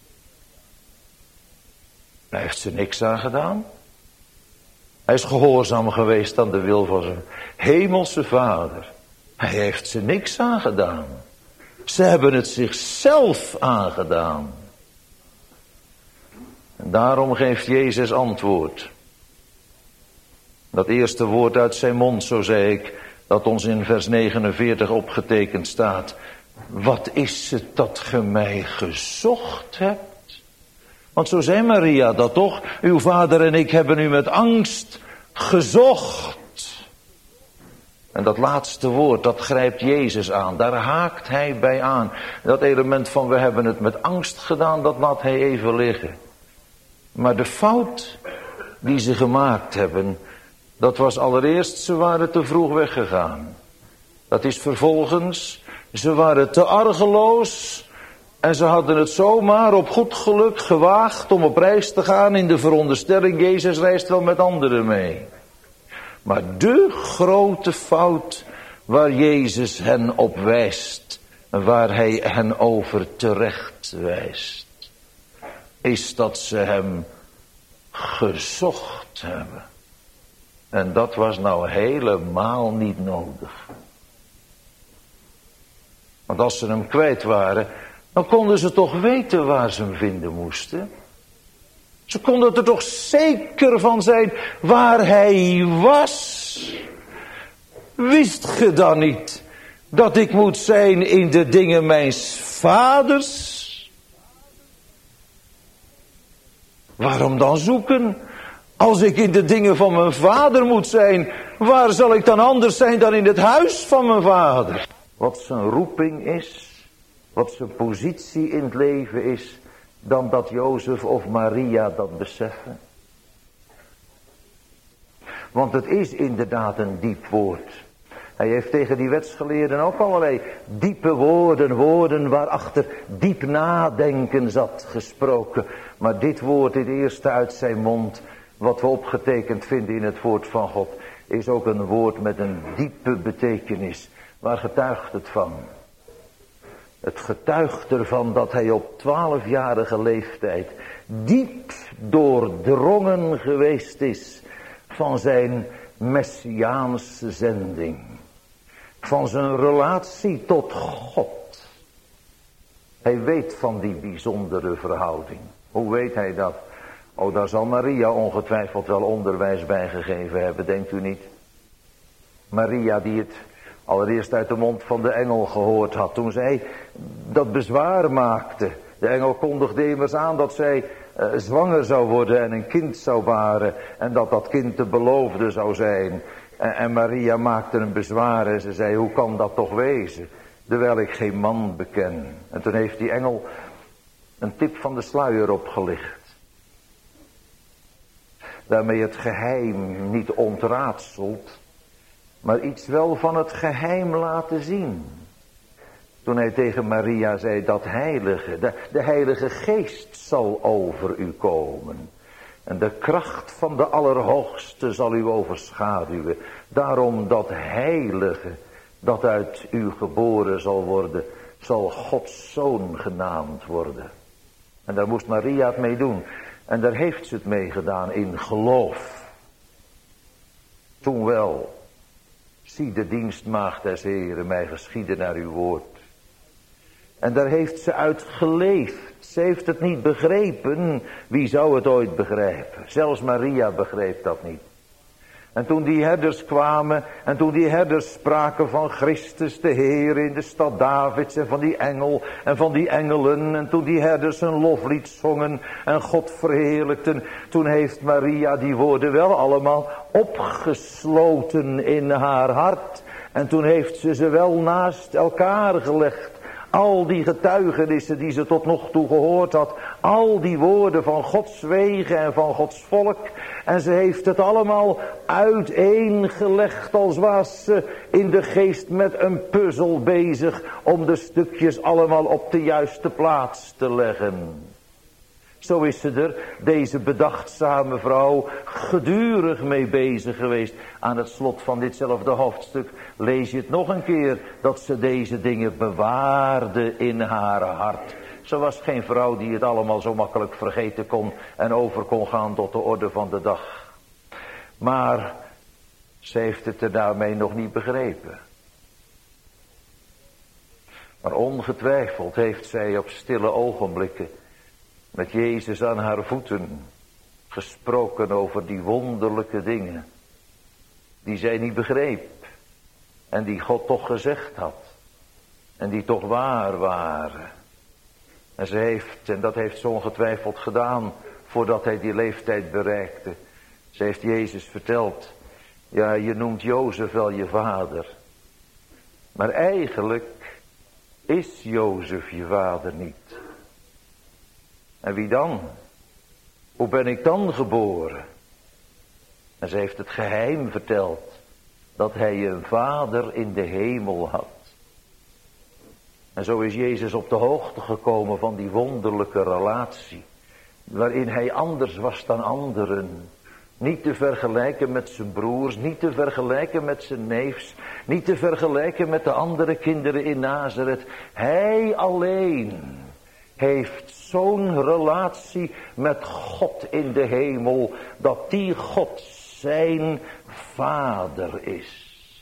A: Hij heeft ze niks aangedaan. Hij is gehoorzaam geweest aan de wil van zijn hemelse vader. Hij heeft ze niks aangedaan. Ze hebben het zichzelf aangedaan. En daarom geeft Jezus antwoord. Dat eerste woord uit zijn mond, zo zei ik, dat ons in vers negenenveertig opgetekend staat. Wat is het dat ge mij gezocht hebt? Want zo zei Maria dat toch? Uw vader en ik hebben u met angst gezocht. En dat laatste woord, dat grijpt Jezus aan. Daar haakt hij bij aan. Dat element van we hebben het met angst gedaan, dat laat hij even liggen. Maar de fout die ze gemaakt hebben, dat was allereerst, ze waren te vroeg weggegaan. Dat is vervolgens, ze waren te argeloos en ze hadden het zomaar op goed geluk gewaagd om op reis te gaan in de veronderstelling, Jezus reist wel met anderen mee. Maar de grote fout waar Jezus hen op wijst, waar hij hen over terecht wijst, is dat ze hem gezocht hebben. En dat was nou helemaal niet nodig. Want als ze hem kwijt waren, dan konden ze toch weten waar ze hem vinden moesten. Ze konden er toch zeker van zijn waar hij was. Wist ge dan niet dat ik moet zijn in de dingen mijns vaders? Waarom dan zoeken? Als ik in de dingen van mijn vader moet zijn, waar zal ik dan anders zijn dan in het huis van mijn vader? Wat zijn roeping is, wat zijn positie in het leven is, dan dat Jozef of Maria dat beseffen. Want het is inderdaad een diep woord. Hij heeft tegen die wetsgeleerden ook allerlei diepe woorden, woorden waarachter diep nadenken zat gesproken. Maar dit woord, dit eerste uit zijn mond, wat we opgetekend vinden in het woord van God, is ook een woord met een diepe betekenis. Waar getuigt het van? Het getuigt ervan dat hij op twaalfjarige leeftijd diep doordrongen geweest is van zijn messiaanse zending. Van zijn relatie tot God. Hij weet van die bijzondere verhouding. Hoe weet hij dat? Oh, daar zal Maria ongetwijfeld wel onderwijs bij gegeven hebben, denkt u niet? Maria die het allereerst uit de mond van de engel gehoord had, toen zij dat bezwaar maakte. De engel kondigde immers aan dat zij uh, zwanger zou worden en een kind zou baren. En dat dat kind de beloofde zou zijn. En, en Maria maakte een bezwaar en ze zei, hoe kan dat toch wezen? Terwijl ik geen man beken. En toen heeft die engel een tip van de sluier opgelicht. Daarmee het geheim niet ontraadselt, maar iets wel van het geheim laten zien. Toen hij tegen Maria zei, dat heilige, de, de heilige geest zal over u komen. En de kracht van de Allerhoogste zal u overschaduwen. Daarom dat heilige, dat uit u geboren zal worden, zal Gods zoon genaamd worden. En daar moest Maria het mee doen. En daar heeft ze het mee gedaan in geloof. Toen wel. Zie de dienstmaagd des Heren mij geschieden naar uw woord. En daar heeft ze uit geleefd. Ze heeft het niet begrepen. Wie zou het ooit begrijpen? Zelfs Maria begreep dat niet. En toen die herders kwamen en toen die herders spraken van Christus de Heer in de stad Davids en van die engel en van die engelen en toen die herders een loflied zongen en God verheerlijkten, toen heeft Maria die woorden wel allemaal opgesloten in haar hart en toen heeft ze ze wel naast elkaar gelegd. Al die getuigenissen die ze tot nog toe gehoord had. Al die woorden van Gods wegen en van Gods volk. En ze heeft het allemaal uiteengelegd als was ze in de geest met een puzzel bezig. Om de stukjes allemaal op de juiste plaats te leggen. Zo is ze er, deze bedachtzame vrouw, gedurig mee bezig geweest. Aan het slot van ditzelfde hoofdstuk lees je het nog een keer, dat ze deze dingen bewaarde in haar hart. Ze was geen vrouw die het allemaal zo makkelijk vergeten kon en over kon gaan tot de orde van de dag. Maar ze heeft het er daarmee nog niet begrepen. Maar ongetwijfeld heeft zij op stille ogenblikken met Jezus aan haar voeten gesproken over die wonderlijke dingen. die zij niet begreep. En die God toch gezegd had. En die toch waar waren. En ze heeft, en dat heeft ze ongetwijfeld gedaan, voordat hij die leeftijd bereikte. Ze heeft Jezus verteld, ja, je noemt Jozef wel je vader. Maar eigenlijk is Jozef je vader niet. En wie dan? Hoe ben ik dan geboren? En ze heeft het geheim verteld, dat hij een vader in de hemel had. En zo is Jezus op de hoogte gekomen van die wonderlijke relatie, waarin hij anders was dan anderen. Niet te vergelijken met zijn broers, niet te vergelijken met zijn neefs, niet te vergelijken met de andere kinderen in Nazareth. Hij alleen heeft zo'n relatie met God in de hemel, dat die God zijn vader is.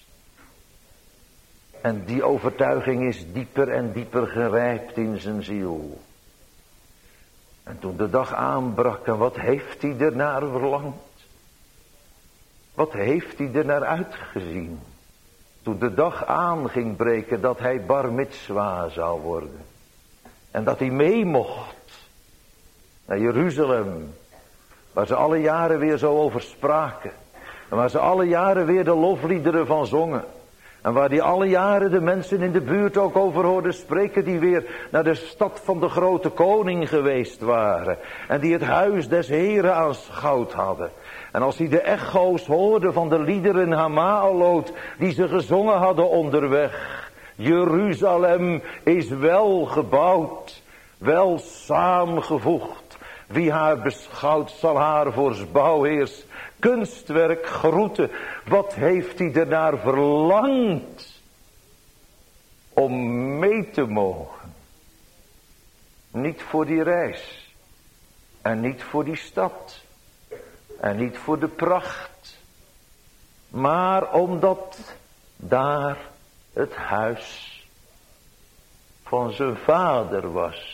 A: En die overtuiging is dieper en dieper gerijpt in zijn ziel. En toen de dag aanbrak, en wat heeft hij ernaar verlangd? Wat heeft hij ernaar uitgezien? Toen de dag aan ging breken dat hij bar mitzwa zou worden. En dat hij mee mocht naar Jeruzalem. Waar ze alle jaren weer zo over spraken. En waar ze alle jaren weer de lofliederen van zongen. En waar die alle jaren de mensen in de buurt ook over hoorden spreken, die weer naar de stad van de grote koning geweest waren. En die het huis des Heren aanschouwd hadden. En als hij de echo's hoorde van de liederen Hamaalot, die ze gezongen hadden onderweg. Jeruzalem is wel gebouwd, wel saamgevoegd. Wie haar beschouwt zal haar voor 's bouwheers kunstwerk groeten. Wat heeft hij ernaar verlangd om mee te mogen. Niet voor die reis. En niet voor die stad. En niet voor de pracht. Maar omdat daar het huis van zijn vader was.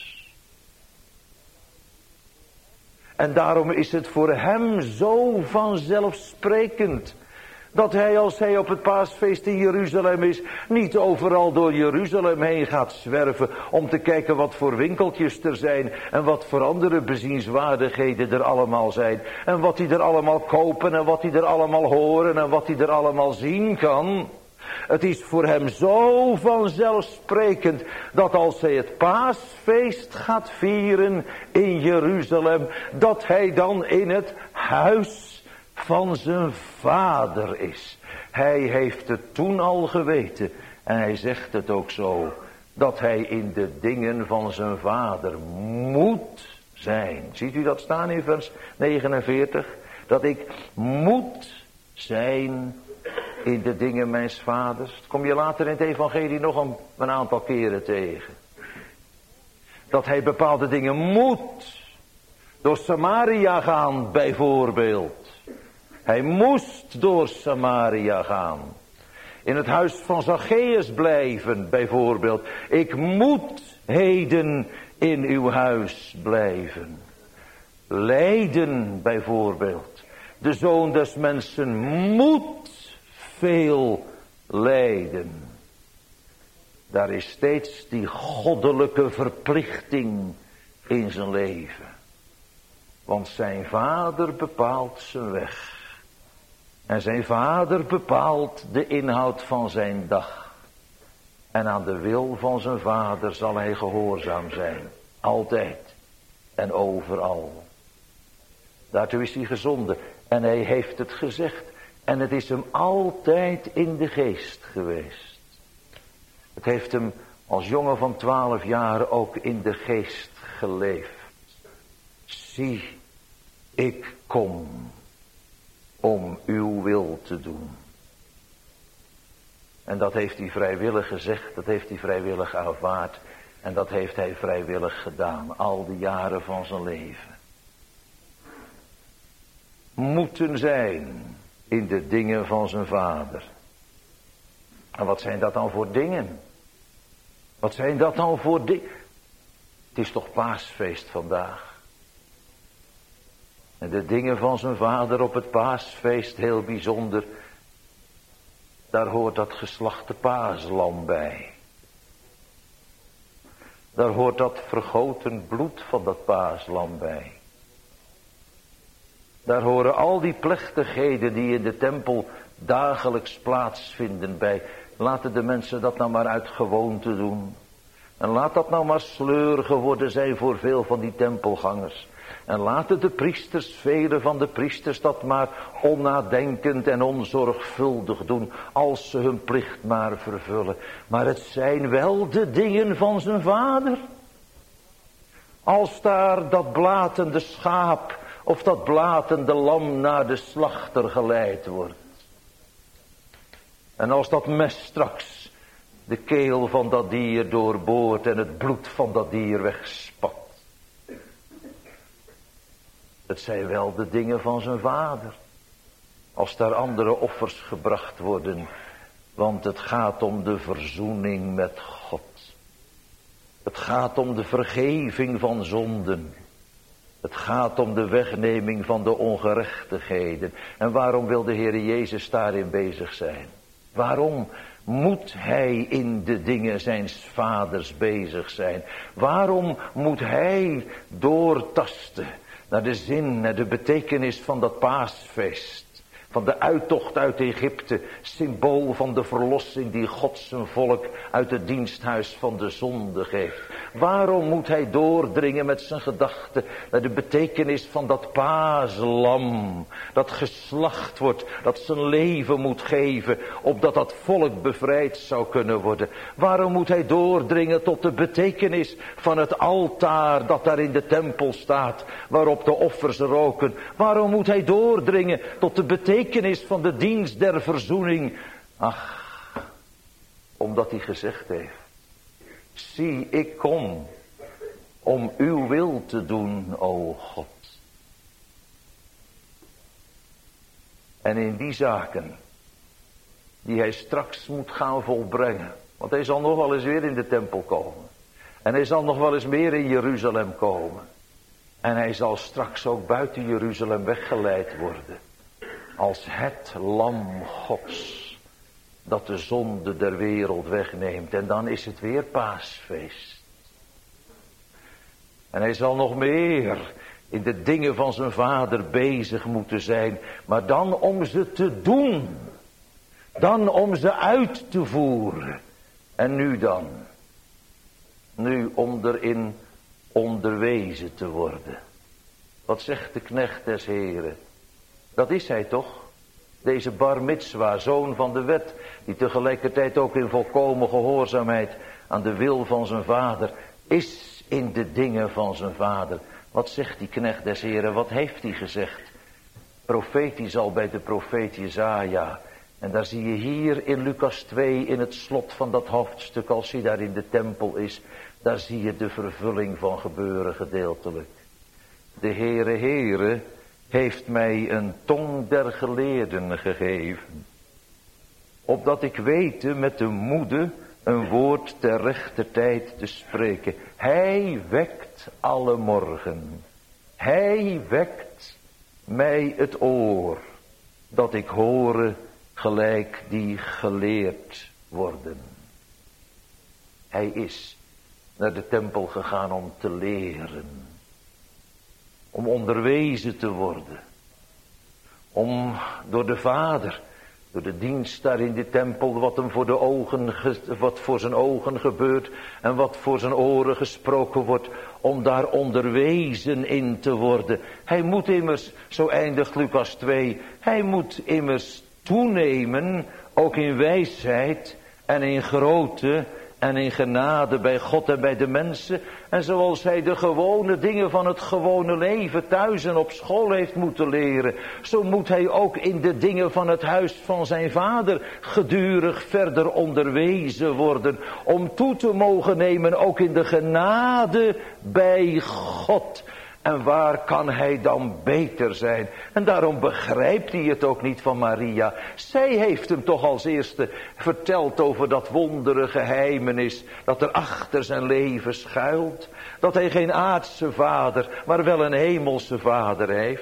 A: En daarom is het voor hem zo vanzelfsprekend dat hij, als hij op het paasfeest in Jeruzalem is, niet overal door Jeruzalem heen gaat zwerven om te kijken wat voor winkeltjes er zijn en wat voor andere bezienswaardigheden er allemaal zijn en wat hij er allemaal kopen en wat hij er allemaal horen en wat hij er allemaal zien kan. Het is voor hem zo vanzelfsprekend dat als hij het paasfeest gaat vieren in Jeruzalem, dat hij dan in het huis van zijn vader is. Hij heeft het toen al geweten en hij zegt het ook zo, dat hij in de dingen van zijn vader moet zijn. Ziet u dat staan in vers negenenveertig? Dat ik moet zijn in de dingen mijns vaders. Dat kom je later in het evangelie nog een, een aantal keren tegen. Dat hij bepaalde dingen moet. Door Samaria gaan bijvoorbeeld. Hij moest door Samaria gaan. In het huis van Zacchaeus blijven bijvoorbeeld. Ik moet heden in uw huis blijven. Lijden bijvoorbeeld. De Zoon des Mensen moet veel lijden. Daar is steeds die goddelijke verplichting in zijn leven. Want zijn vader bepaalt zijn weg. En zijn vader bepaalt de inhoud van zijn dag. En aan de wil van zijn vader zal hij gehoorzaam zijn. Altijd en overal. Daartoe is hij gezonden. En hij heeft het gezegd. En het is hem altijd in de geest geweest. Het heeft hem als jongen van twaalf jaar ook in de geest geleefd. Zie, ik kom om uw wil te doen. En dat heeft hij vrijwillig gezegd, dat heeft hij vrijwillig aanvaard. En dat heeft hij vrijwillig gedaan, al de jaren van zijn leven. Moeten zijn in de dingen van zijn vader. En wat zijn dat dan voor dingen? Wat zijn dat dan voor dingen? Het is toch paasfeest vandaag. En de dingen van zijn vader op het paasfeest heel bijzonder. Daar hoort dat geslachte paaslam bij. Daar hoort dat vergoten bloed van dat paaslam bij. Daar horen al die plechtigheden die in de tempel dagelijks plaatsvinden bij. Laten de mensen dat nou maar uit gewoonte doen. En laat dat nou maar sleur geworden zijn voor veel van die tempelgangers. En laten de priesters, vele van de priesters, dat maar onnadenkend en onzorgvuldig doen, als ze hun plicht maar vervullen. Maar het zijn wel de dingen van zijn vader. Als daar dat blatende schaap of dat blatende lam naar de slachter geleid wordt. En als dat mes straks de keel van dat dier doorboort en het bloed van dat dier wegspat. Het zijn wel de dingen van zijn vader. Als daar andere offers gebracht worden. Want het gaat om de verzoening met God. Het gaat om de vergeving van zonden. Het gaat om de wegneming van de ongerechtigheden. En waarom wil de Heer Jezus daarin bezig zijn? Waarom moet hij in de dingen zijns vaders bezig zijn? Waarom moet hij doortasten naar de zin, naar de betekenis van dat paasfeest? Van de uittocht uit Egypte, symbool van de verlossing die God zijn volk uit het diensthuis van de zonde geeft. Waarom moet hij doordringen met zijn gedachten naar de betekenis van dat paaslam, dat geslacht wordt, dat zijn leven moet geven, opdat dat volk bevrijd zou kunnen worden? Waarom moet hij doordringen tot de betekenis van het altaar dat daar in de tempel staat, waarop de offers roken? Waarom moet hij doordringen tot de betekenis van de dienst der verzoening? Ach, omdat hij gezegd heeft: zie, ik kom om uw wil te doen, o God. En in die zaken die hij straks moet gaan volbrengen, want hij zal nog wel eens weer in de tempel komen. En hij zal nog wel eens meer in Jeruzalem komen. En hij zal straks ook buiten Jeruzalem weggeleid worden. Als het lam Gods dat de zonde der wereld wegneemt. En dan is het weer paasfeest. En hij zal nog meer in de dingen van zijn vader bezig moeten zijn. Maar dan om ze te doen. Dan om ze uit te voeren. En nu dan? Nu om erin onderwezen te worden. Wat zegt de knecht des Heren? Dat is hij toch? Deze bar mitzwa, zoon van de wet, die tegelijkertijd ook in volkomen gehoorzaamheid aan de wil van zijn vader is in de dingen van zijn vader. Wat zegt die knecht des Heren? Wat heeft hij gezegd? Profetisch al bij de profeet Jesaja. En daar zie je hier in Lucas twee, in het slot van dat hoofdstuk, als hij daar in de tempel is, daar zie je de vervulling van gebeuren gedeeltelijk. De Heere, Heere, heeft mij een tong der geleerden gegeven, opdat ik wete met de moede een woord ter rechter tijd te spreken. Hij wekt alle morgen, hij wekt mij het oor, dat ik hoore gelijk die geleerd worden. Hij is naar de tempel gegaan om te leren. Om onderwezen te worden. Om door de vader, door de dienst daar in de tempel, wat hem voor de ogen, wat voor zijn ogen gebeurt en wat voor zijn oren gesproken wordt, om daar onderwezen in te worden. Hij moet immers, zo eindigt Lucas twee, hij moet immers toenemen, ook in wijsheid en in grootte en in genade bij God en bij de mensen. En zoals hij de gewone dingen van het gewone leven thuis en op school heeft moeten leren, zo moet hij ook in de dingen van het huis van zijn vader gedurig verder onderwezen worden. Om toe te mogen nemen ook in de genade bij God. En waar kan hij dan beter zijn? En daarom begrijpt hij het ook niet van Maria. Zij heeft hem toch als eerste verteld over dat wondere geheimenis dat er achter zijn leven schuilt. Dat hij geen aardse vader, maar wel een hemelse vader heeft.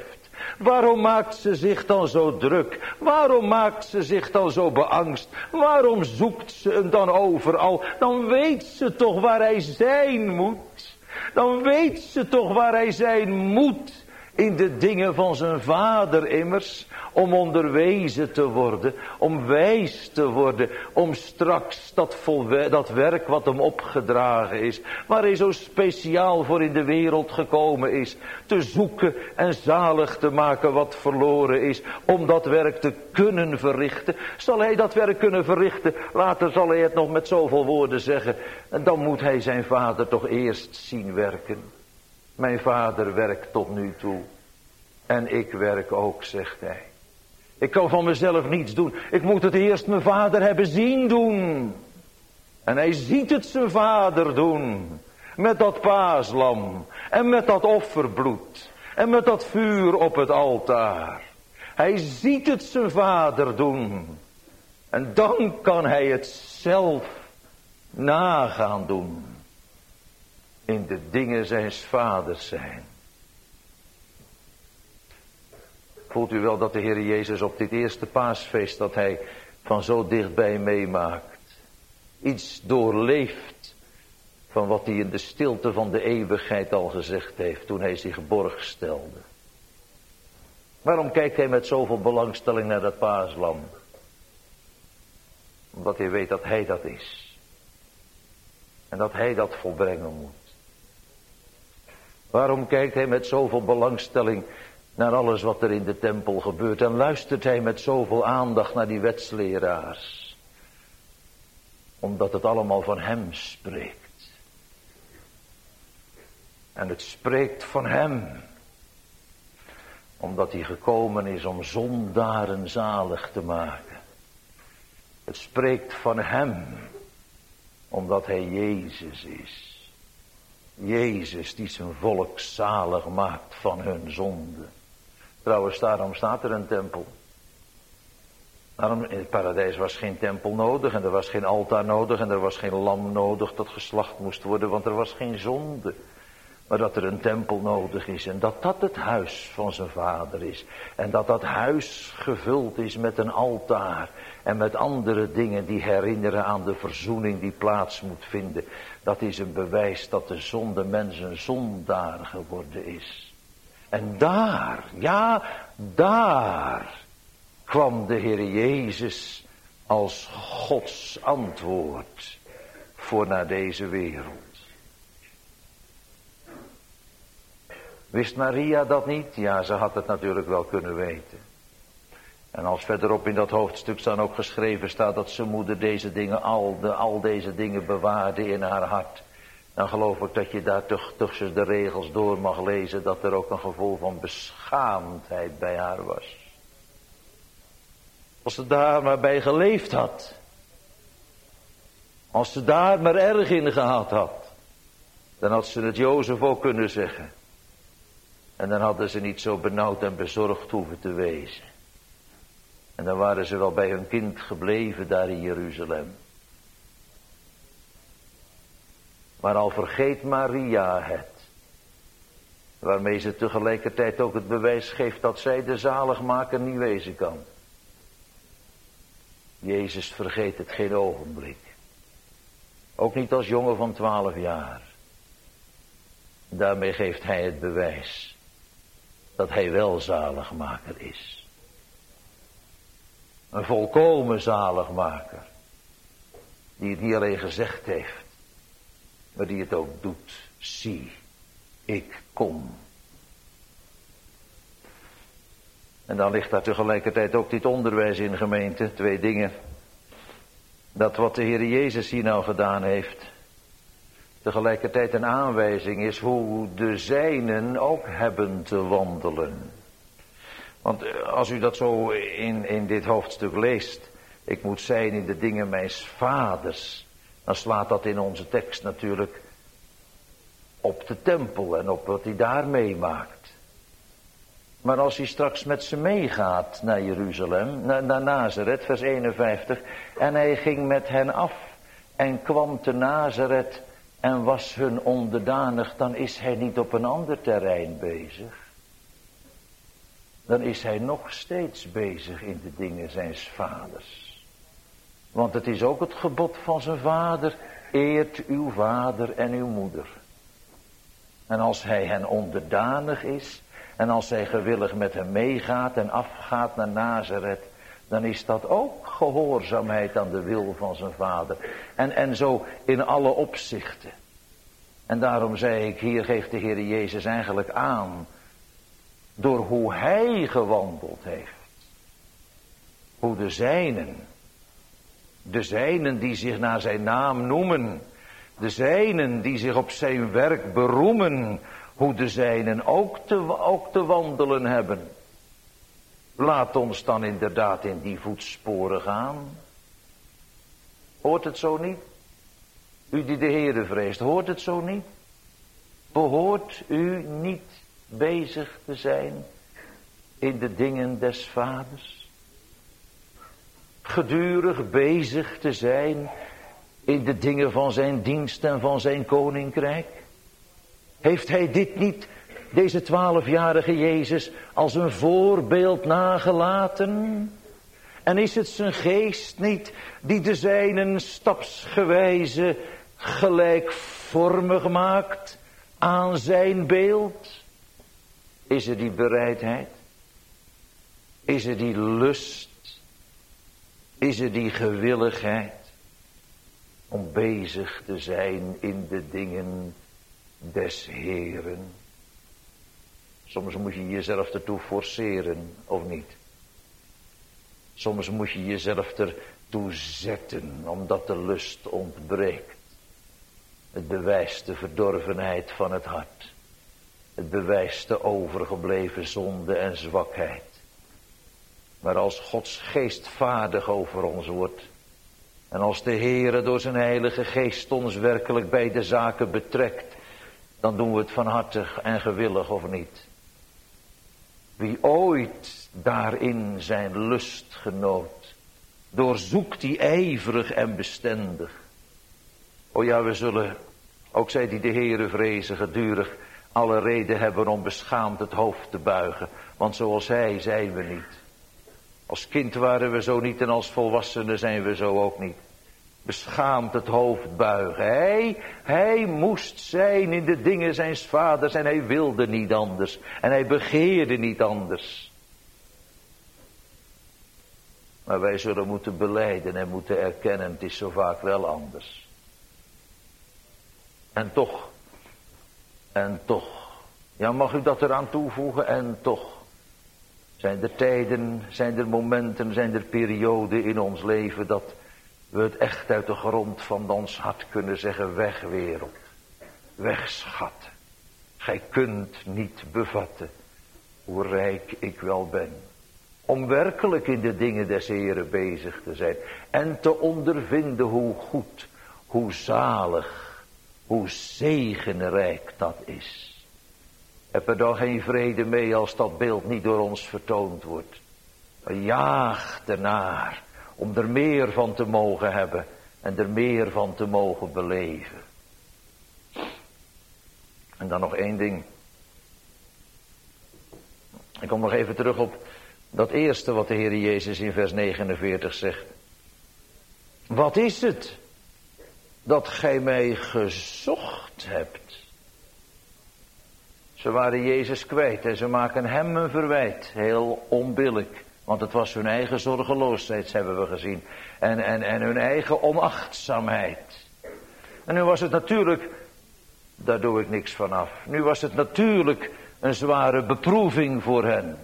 A: Waarom maakt ze zich dan zo druk? Waarom maakt ze zich dan zo beangst? Waarom zoekt ze hem dan overal? Dan weet ze toch waar hij zijn moet. Dan weet ze toch waar hij zijn moet. In de dingen van zijn vader immers. Om onderwezen te worden. Om wijs te worden. Om straks dat, volwe- dat werk wat hem opgedragen is. Waar hij zo speciaal voor in de wereld gekomen is. Te zoeken en zalig te maken wat verloren is. Om dat werk te kunnen verrichten. Zal hij dat werk kunnen verrichten? Later zal hij het nog met zoveel woorden zeggen. En dan moet hij zijn vader toch eerst zien werken. Mijn vader werkt tot nu toe. En ik werk ook, zegt hij. Ik kan van mezelf niets doen. Ik moet het eerst mijn vader hebben zien doen. En hij ziet het zijn vader doen. Met dat paaslam. En met dat offerbloed. En met dat vuur op het altaar. Hij ziet het zijn vader doen. En dan kan hij het zelf nagaan doen. In de dingen zijns vaders zijn. Voelt u wel dat de Heer Jezus op dit eerste paasfeest dat hij van zo dichtbij meemaakt. Iets doorleeft van wat hij in de stilte van de eeuwigheid al gezegd heeft toen hij zich borg stelde. Waarom kijkt hij met zoveel belangstelling naar dat paaslam? Omdat hij weet dat hij dat is. En dat hij dat volbrengen moet. Waarom kijkt hij met zoveel belangstelling naar alles wat er in de tempel gebeurt? En luistert hij met zoveel aandacht naar die wetsleraars? Omdat het allemaal van hem spreekt. En het spreekt van hem. Omdat hij gekomen is om zondaren zalig te maken. Het spreekt van hem. Omdat hij Jezus is. Jezus die zijn volk zalig maakt van hun zonde. Trouwens, daarom staat er een tempel. Daarom, in het paradijs was geen tempel nodig. En er was geen altaar nodig. En er was geen lam nodig dat geslacht moest worden. Want er was geen zonde. Maar dat er een tempel nodig is. En dat dat het huis van zijn vader is. En dat dat huis gevuld is met een altaar. En met andere dingen die herinneren aan de verzoening die plaats moet vinden. Dat is een bewijs dat de zonde mens een zondaar geworden is. En daar, ja, daar kwam de Heer Jezus als Gods antwoord voor naar deze wereld. Wist Maria dat niet? Ja, ze had het natuurlijk wel kunnen weten. En als verderop in dat hoofdstuk staan ook geschreven staat dat zijn moeder deze dingen, al, de, al deze dingen bewaarde in haar hart. Dan geloof ik dat je daar toch tussen de regels door mag lezen dat er ook een gevoel van beschaamdheid bij haar was. Als ze daar maar bij geleefd had. Als ze daar maar erg in gehad had. Dan had ze het Jozef ook kunnen zeggen. En dan hadden ze niet zo benauwd en bezorgd hoeven te wezen. En dan waren ze wel bij hun kind gebleven daar in Jeruzalem. Maar al vergeet Maria het. Waarmee ze tegelijkertijd ook het bewijs geeft dat zij de zaligmaker niet wezen kan. Jezus vergeet het geen ogenblik. Ook niet als jongen van twaalf jaar. Daarmee geeft hij het bewijs dat hij wel zaligmaker is. Een volkomen zaligmaker. Die het niet alleen gezegd heeft. Maar die het ook doet. Zie, ik kom. En dan ligt daar tegelijkertijd ook dit onderwijs in, gemeente. Twee dingen. Dat wat de Heer Jezus hier nou gedaan heeft. Tegelijkertijd een aanwijzing is hoe de zijnen ook hebben te wandelen. Want als u dat zo in, in dit hoofdstuk leest. Ik moet zijn in de dingen mijns vaders. Dan slaat dat in onze tekst natuurlijk op de tempel en op wat hij daar meemaakt. Maar als hij straks met ze meegaat naar Jeruzalem, naar, naar Nazareth, vers eenenvijftig. En hij ging met hen af en kwam te Nazareth en was hun onderdanig. Dan is hij niet op een ander terrein bezig. dan is hij nog steeds bezig in de dingen zijns vaders. Want het is ook het gebod van zijn vader, eert uw vader en uw moeder. En als hij hen onderdanig is, en als hij gewillig met hem meegaat en afgaat naar Nazareth, dan is dat ook gehoorzaamheid aan de wil van zijn vader. En, en zo in alle opzichten. En daarom zei ik, hier geeft de Heer Jezus eigenlijk aan, door hoe hij gewandeld heeft. Hoe de zijnen, de zijnen die zich naar zijn naam noemen, de zijnen die zich op zijn werk beroemen, hoe de zijnen ook te, ook te wandelen hebben. Laat ons dan inderdaad in die voetsporen gaan. Hoort het zo niet? U die de Heere vreest, hoort het zo niet? Behoort u niet bezig te zijn in de dingen des vaders? Gedurig bezig te zijn in de dingen van zijn dienst en van zijn koninkrijk? Heeft hij dit niet, deze twaalfjarige Jezus, als een voorbeeld nagelaten? En is het zijn geest niet die de zijnen stapsgewijze gelijkvormig maakt aan zijn beeld? Is er die bereidheid? Is er die lust? Is er die gewilligheid om bezig te zijn in de dingen des Heeren? Soms moet je jezelf ertoe forceren, of niet? Soms moet je jezelf ertoe zetten, omdat de lust ontbreekt. Het bewijst de verdorvenheid van het hart. Het bewijst de overgebleven zonde en zwakheid. Maar als Gods geest vaardig over ons wordt, en als de Heere door zijn heilige geest ons werkelijk bij de zaken betrekt, dan doen we het van harte en gewillig, of niet? Wie ooit daarin zijn lust genoot, doorzoekt die ijverig en bestendig. O ja, we zullen, ook zij die de Heere vrezen, gedurig alle reden hebben om beschaamd het hoofd te buigen. Want zoals hij zijn we niet. Als kind waren we zo niet en als volwassenen zijn we zo ook niet. Beschaamd het hoofd buigen. Hij, hij moest zijn in de dingen zijns vaders en hij wilde niet anders. En hij begeerde niet anders. Maar wij zullen moeten belijden en moeten erkennen, het is zo vaak wel anders. En toch, en toch, ja, mag u dat eraan toevoegen, en toch. Zijn er tijden, zijn er momenten, zijn er perioden in ons leven dat we het echt uit de grond van ons hart kunnen zeggen, weg wereld, weg schat. Gij kunt niet bevatten hoe rijk ik wel ben. Om werkelijk in de dingen des Heeren bezig te zijn. En te ondervinden hoe goed, hoe zalig, hoe zegenrijk dat is. Heb er dan geen vrede mee als dat beeld niet door ons vertoond wordt. Jaag ernaar om er meer van te mogen hebben en er meer van te mogen beleven. En dan nog één ding. Ik kom nog even terug op dat eerste wat de Heer Jezus in vers negenenveertig zegt. Wat is het dat gij mij gezocht hebt? Ze waren Jezus kwijt en ze maken hem een verwijt. Heel onbillijk. Want het was hun eigen zorgeloosheid, hebben we gezien. En, en, en hun eigen onachtzaamheid. En nu was het natuurlijk, daar doe ik niks van af. Nu was het natuurlijk een zware beproeving voor hen.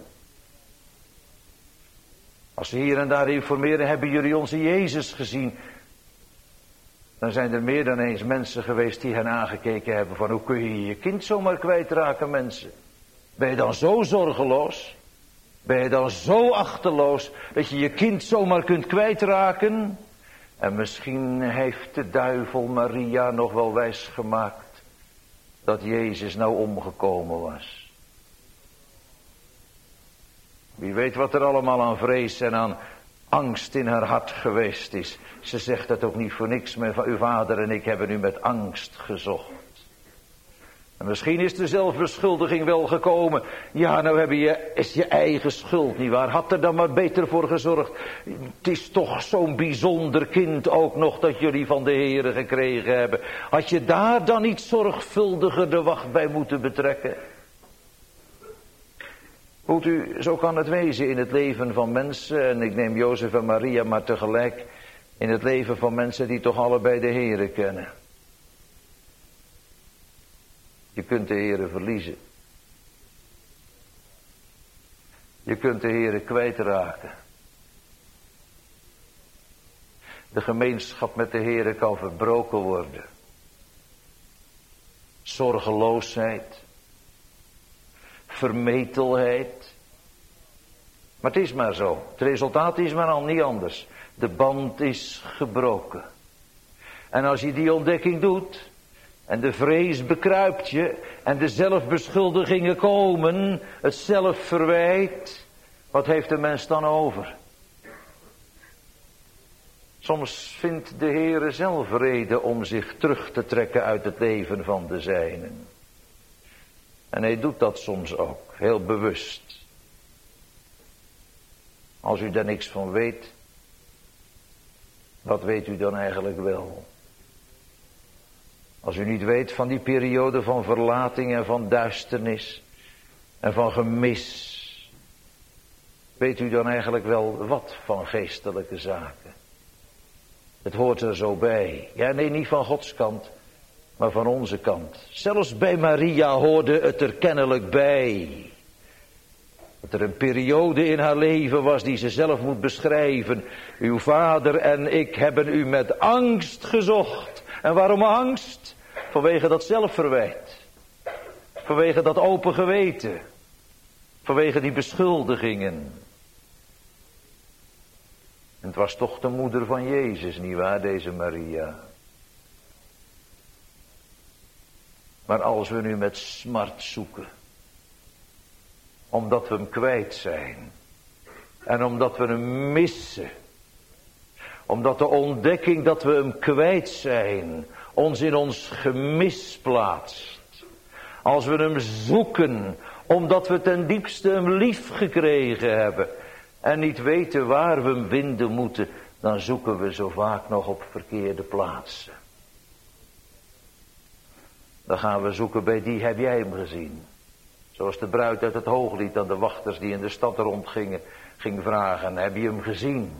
A: Als ze hier en daar informeren, hebben jullie onze Jezus gezien? Dan zijn er meer dan eens mensen geweest die hen aangekeken hebben van, hoe kun je je kind zomaar kwijtraken, mensen? Ben je dan zo zorgeloos? Ben je dan zo achterloos dat je je kind zomaar kunt kwijtraken? En misschien heeft de duivel Maria nog wel wijsgemaakt dat Jezus nou omgekomen was. Wie weet wat er allemaal aan vrees en aan angst in haar hart geweest is. Ze zegt dat ook niet voor niks, maar uw vader en ik hebben u met angst gezocht. En misschien is de zelfbeschuldiging wel gekomen. Ja, nou heb je, is je eigen schuld, nietwaar? Had er dan maar beter voor gezorgd. Het is toch zo'n bijzonder kind ook nog dat jullie van de Heere gekregen hebben. Had je daar dan niet zorgvuldiger de wacht bij moeten betrekken? Voelt u, zo kan het wezen in het leven van mensen. En ik neem Jozef en Maria maar tegelijk in het leven van mensen die toch allebei de Heere kennen. Je kunt de Heere verliezen. Je kunt de Heere kwijtraken. De gemeenschap met de Heere kan verbroken worden. Zorgeloosheid. Vermetelheid. Maar het is maar zo. Het resultaat is maar al niet anders. De band is gebroken. En als je die ontdekking doet, en de vrees bekruipt je, en de zelfbeschuldigingen komen, het zelfverwijt, wat heeft de mens dan over? Soms vindt de Heere zelf reden om zich terug te trekken uit het leven van de zijnen. En hij doet dat soms ook, heel bewust. Als u daar niks van weet, wat weet u dan eigenlijk wel? Als u niet weet van die periode van verlating en van duisternis en van gemis, weet u dan eigenlijk wel wat van geestelijke zaken? Het hoort er zo bij. Ja, nee, niet van Gods kant, maar van onze kant. Zelfs bij Maria hoorde het er kennelijk bij. Dat er een periode in haar leven was die ze zelf moet beschrijven. Uw vader en ik hebben u met angst gezocht. En waarom angst? Vanwege dat zelfverwijt. Vanwege dat open geweten. Vanwege die beschuldigingen. En het was toch de moeder van Jezus, nietwaar, deze Maria. Maar als we nu met smart zoeken, omdat we hem kwijt zijn, en omdat we hem missen, omdat de ontdekking dat we hem kwijt zijn, ons in ons gemis plaatst. Als we hem zoeken, omdat we ten diepste hem lief gekregen hebben, en niet weten waar we hem vinden moeten, dan zoeken we zo vaak nog op verkeerde plaatsen. Dan gaan we zoeken bij die, heb jij hem gezien? Zoals de bruid uit het Hooglied aan de wachters die in de stad rondgingen, ging vragen, heb je hem gezien?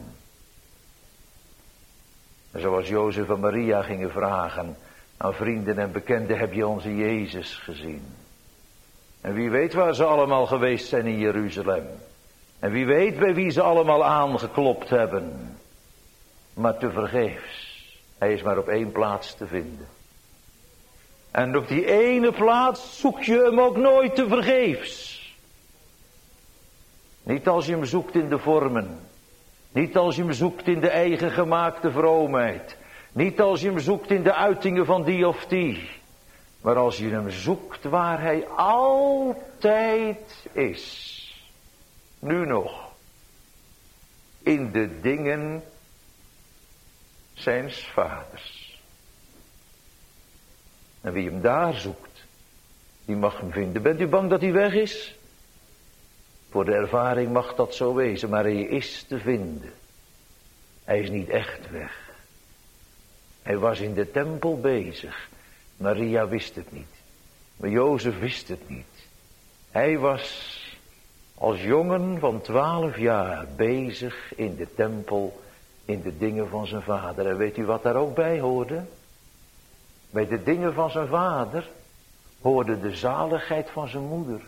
A: En zoals Jozef en Maria gingen vragen aan vrienden en bekenden, heb je onze Jezus gezien? En wie weet waar ze allemaal geweest zijn in Jeruzalem. En wie weet bij wie ze allemaal aangeklopt hebben. Maar tevergeefs. Hij is maar op één plaats te vinden. En op die ene plaats zoek je hem ook nooit tevergeefs. Niet als je hem zoekt in de vormen. Niet als je hem zoekt in de eigen gemaakte vroomheid. Niet als je hem zoekt in de uitingen van die of die. Maar als je hem zoekt waar hij altijd is. Nu nog. In de dingen zijns vaders. En wie hem daar zoekt, die mag hem vinden. Bent u bang dat hij weg is? Voor de ervaring mag dat zo wezen, maar hij is te vinden. Hij is niet echt weg. Hij was in de tempel bezig. Maria wist het niet. Maar Jozef wist het niet. Hij was als jongen van twaalf jaar bezig in de tempel, in de dingen van zijn vader. En weet u wat daar ook bij hoorde? Bij de dingen van zijn vader hoorde de zaligheid van zijn moeder.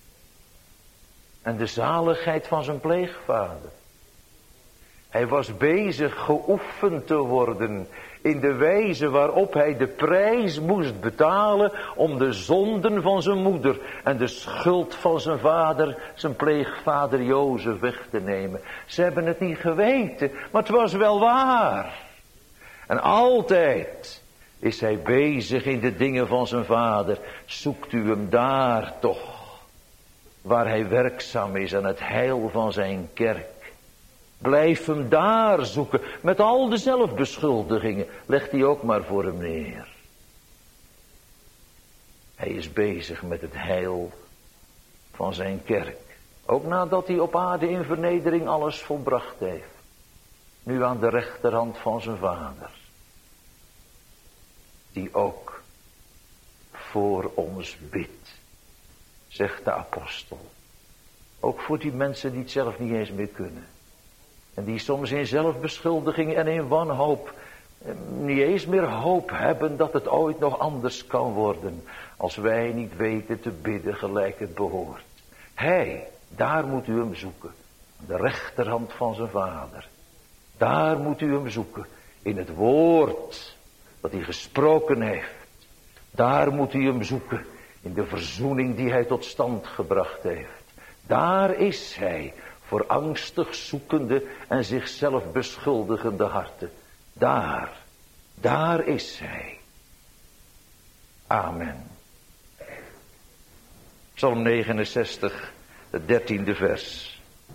A: En de zaligheid van zijn pleegvader. Hij was bezig geoefend te worden in de wijze waarop hij de prijs moest betalen om de zonden van zijn moeder en de schuld van zijn vader, zijn pleegvader Jozef, weg te nemen. Ze hebben het niet geweten, maar het was wel waar. En altijd is hij bezig in de dingen van zijn vader. Zoekt u hem daar toch, waar hij werkzaam is aan het heil van zijn kerk. Blijf hem daar zoeken, met al de zelfbeschuldigingen. Leg die ook maar voor hem neer. Hij is bezig met het heil van zijn kerk. Ook nadat hij op aarde in vernedering alles volbracht heeft. Nu aan de rechterhand van zijn Vader. Die ook voor ons bidt. Zegt de apostel. Ook voor die mensen die het zelf niet eens meer kunnen. En die soms in zelfbeschuldiging en in wanhoop niet eens meer hoop hebben dat het ooit nog anders kan worden. Als wij niet weten te bidden gelijk het behoort. Hij, daar moet u hem zoeken. Aan de rechterhand van zijn Vader. Daar moet u hem zoeken. In het woord dat hij gesproken heeft. Daar moet u hem zoeken. In de verzoening die hij tot stand gebracht heeft. Daar is hij. Voor angstig zoekende en zichzelf beschuldigende harten. Daar. Daar is hij. Amen. Psalm negenenzestig, het dertiende vers.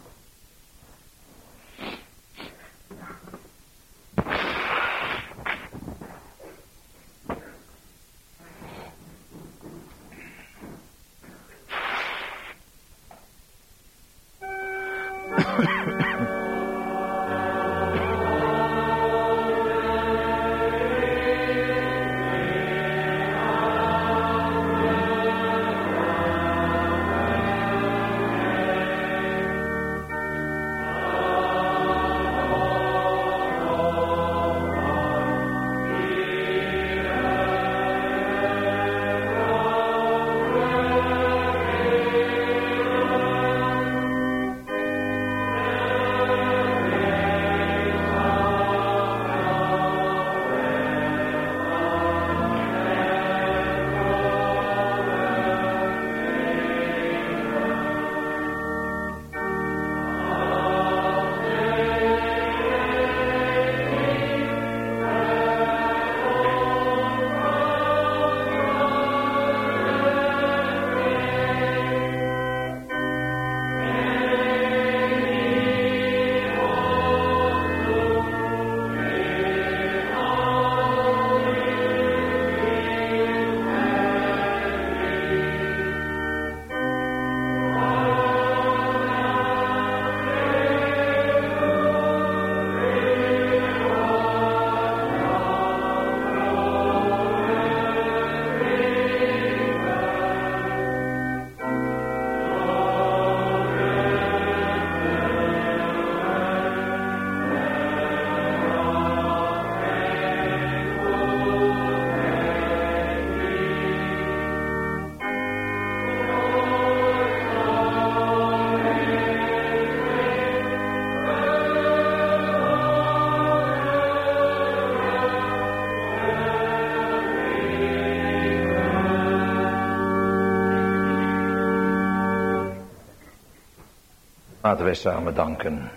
A: Laten wij samen danken.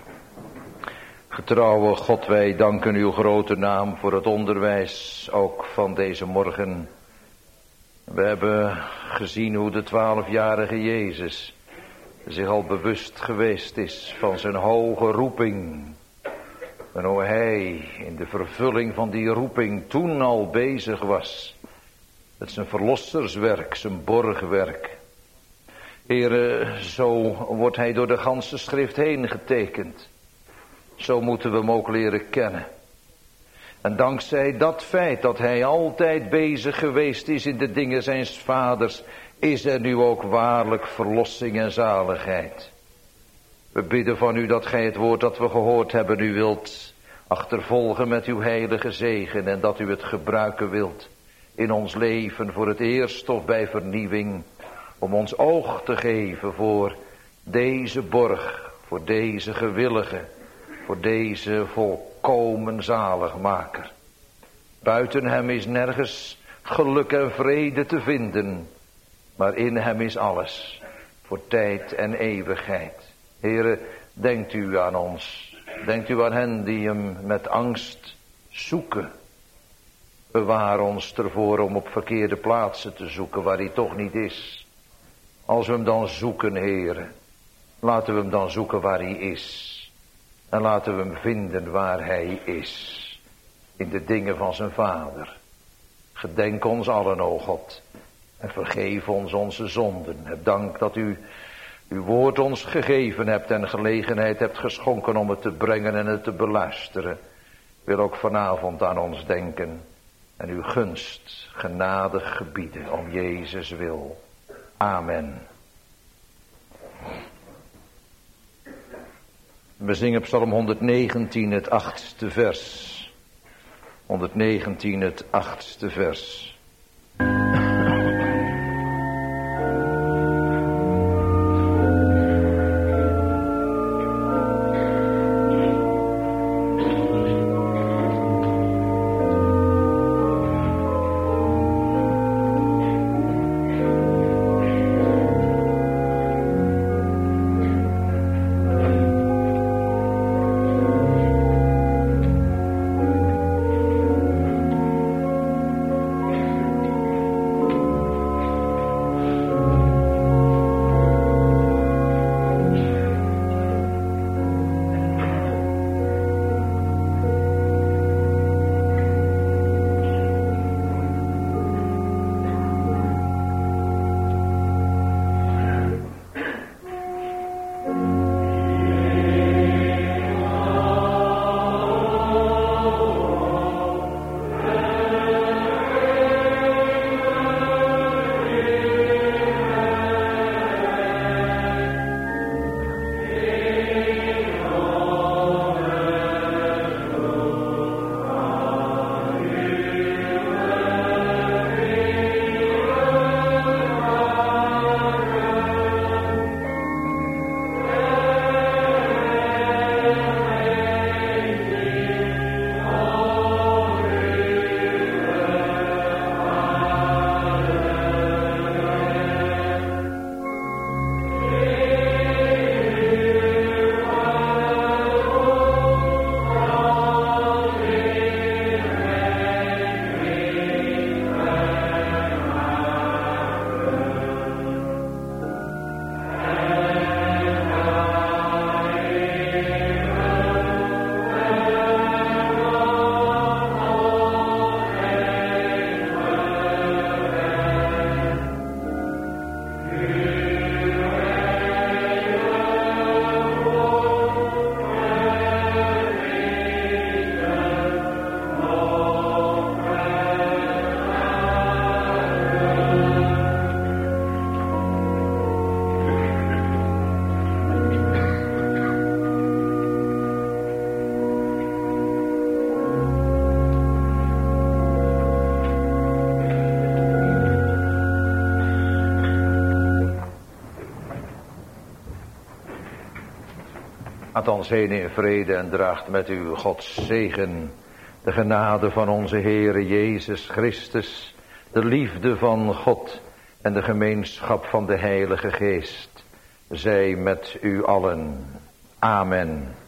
A: Getrouwe God, wij danken uw grote naam voor het onderwijs, ook van deze morgen. We hebben gezien hoe de twaalfjarige Jezus zich al bewust geweest is van zijn hoge roeping. En hoe hij in de vervulling van die roeping toen al bezig was met zijn verlosserswerk, zijn borgwerk. Heere, zo wordt hij door de ganse schrift heen getekend. Zo moeten we hem ook leren kennen. En dankzij dat feit dat hij altijd bezig geweest is in de dingen zijns vaders, is er nu ook waarlijk verlossing en zaligheid. We bidden van u dat gij het woord dat we gehoord hebben u wilt achtervolgen met uw heilige zegen en dat u het gebruiken wilt in ons leven voor het eerst of bij vernieuwing. Om ons oog te geven voor deze borg, voor deze gewillige, voor deze volkomen zaligmaker. Buiten hem is nergens geluk en vrede te vinden, maar in hem is alles, voor tijd en eeuwigheid. Heere, denkt u aan ons, denkt u aan hen die hem met angst zoeken. Bewaar ons ervoor om op verkeerde plaatsen te zoeken waar hij toch niet is. Als we hem dan zoeken, Heere, laten we hem dan zoeken waar hij is. En laten we hem vinden waar hij is. In de dingen van zijn Vader. Gedenk ons allen, o God. En vergeef ons onze zonden. Het dank dat u uw woord ons gegeven hebt en gelegenheid hebt geschonken om het te brengen en het te beluisteren. Wil ook vanavond aan ons denken en uw gunst genadig gebieden om Jezus wil. Amen. We zingen Psalm honderdnegentien, het achtste vers. honderdnegentien, het achtste vers. Gaat ons heen in vrede en draagt met u Gods zegen, de genade van onze Heere Jezus Christus, de liefde van God en de gemeenschap van de Heilige Geest, zij met u allen. Amen.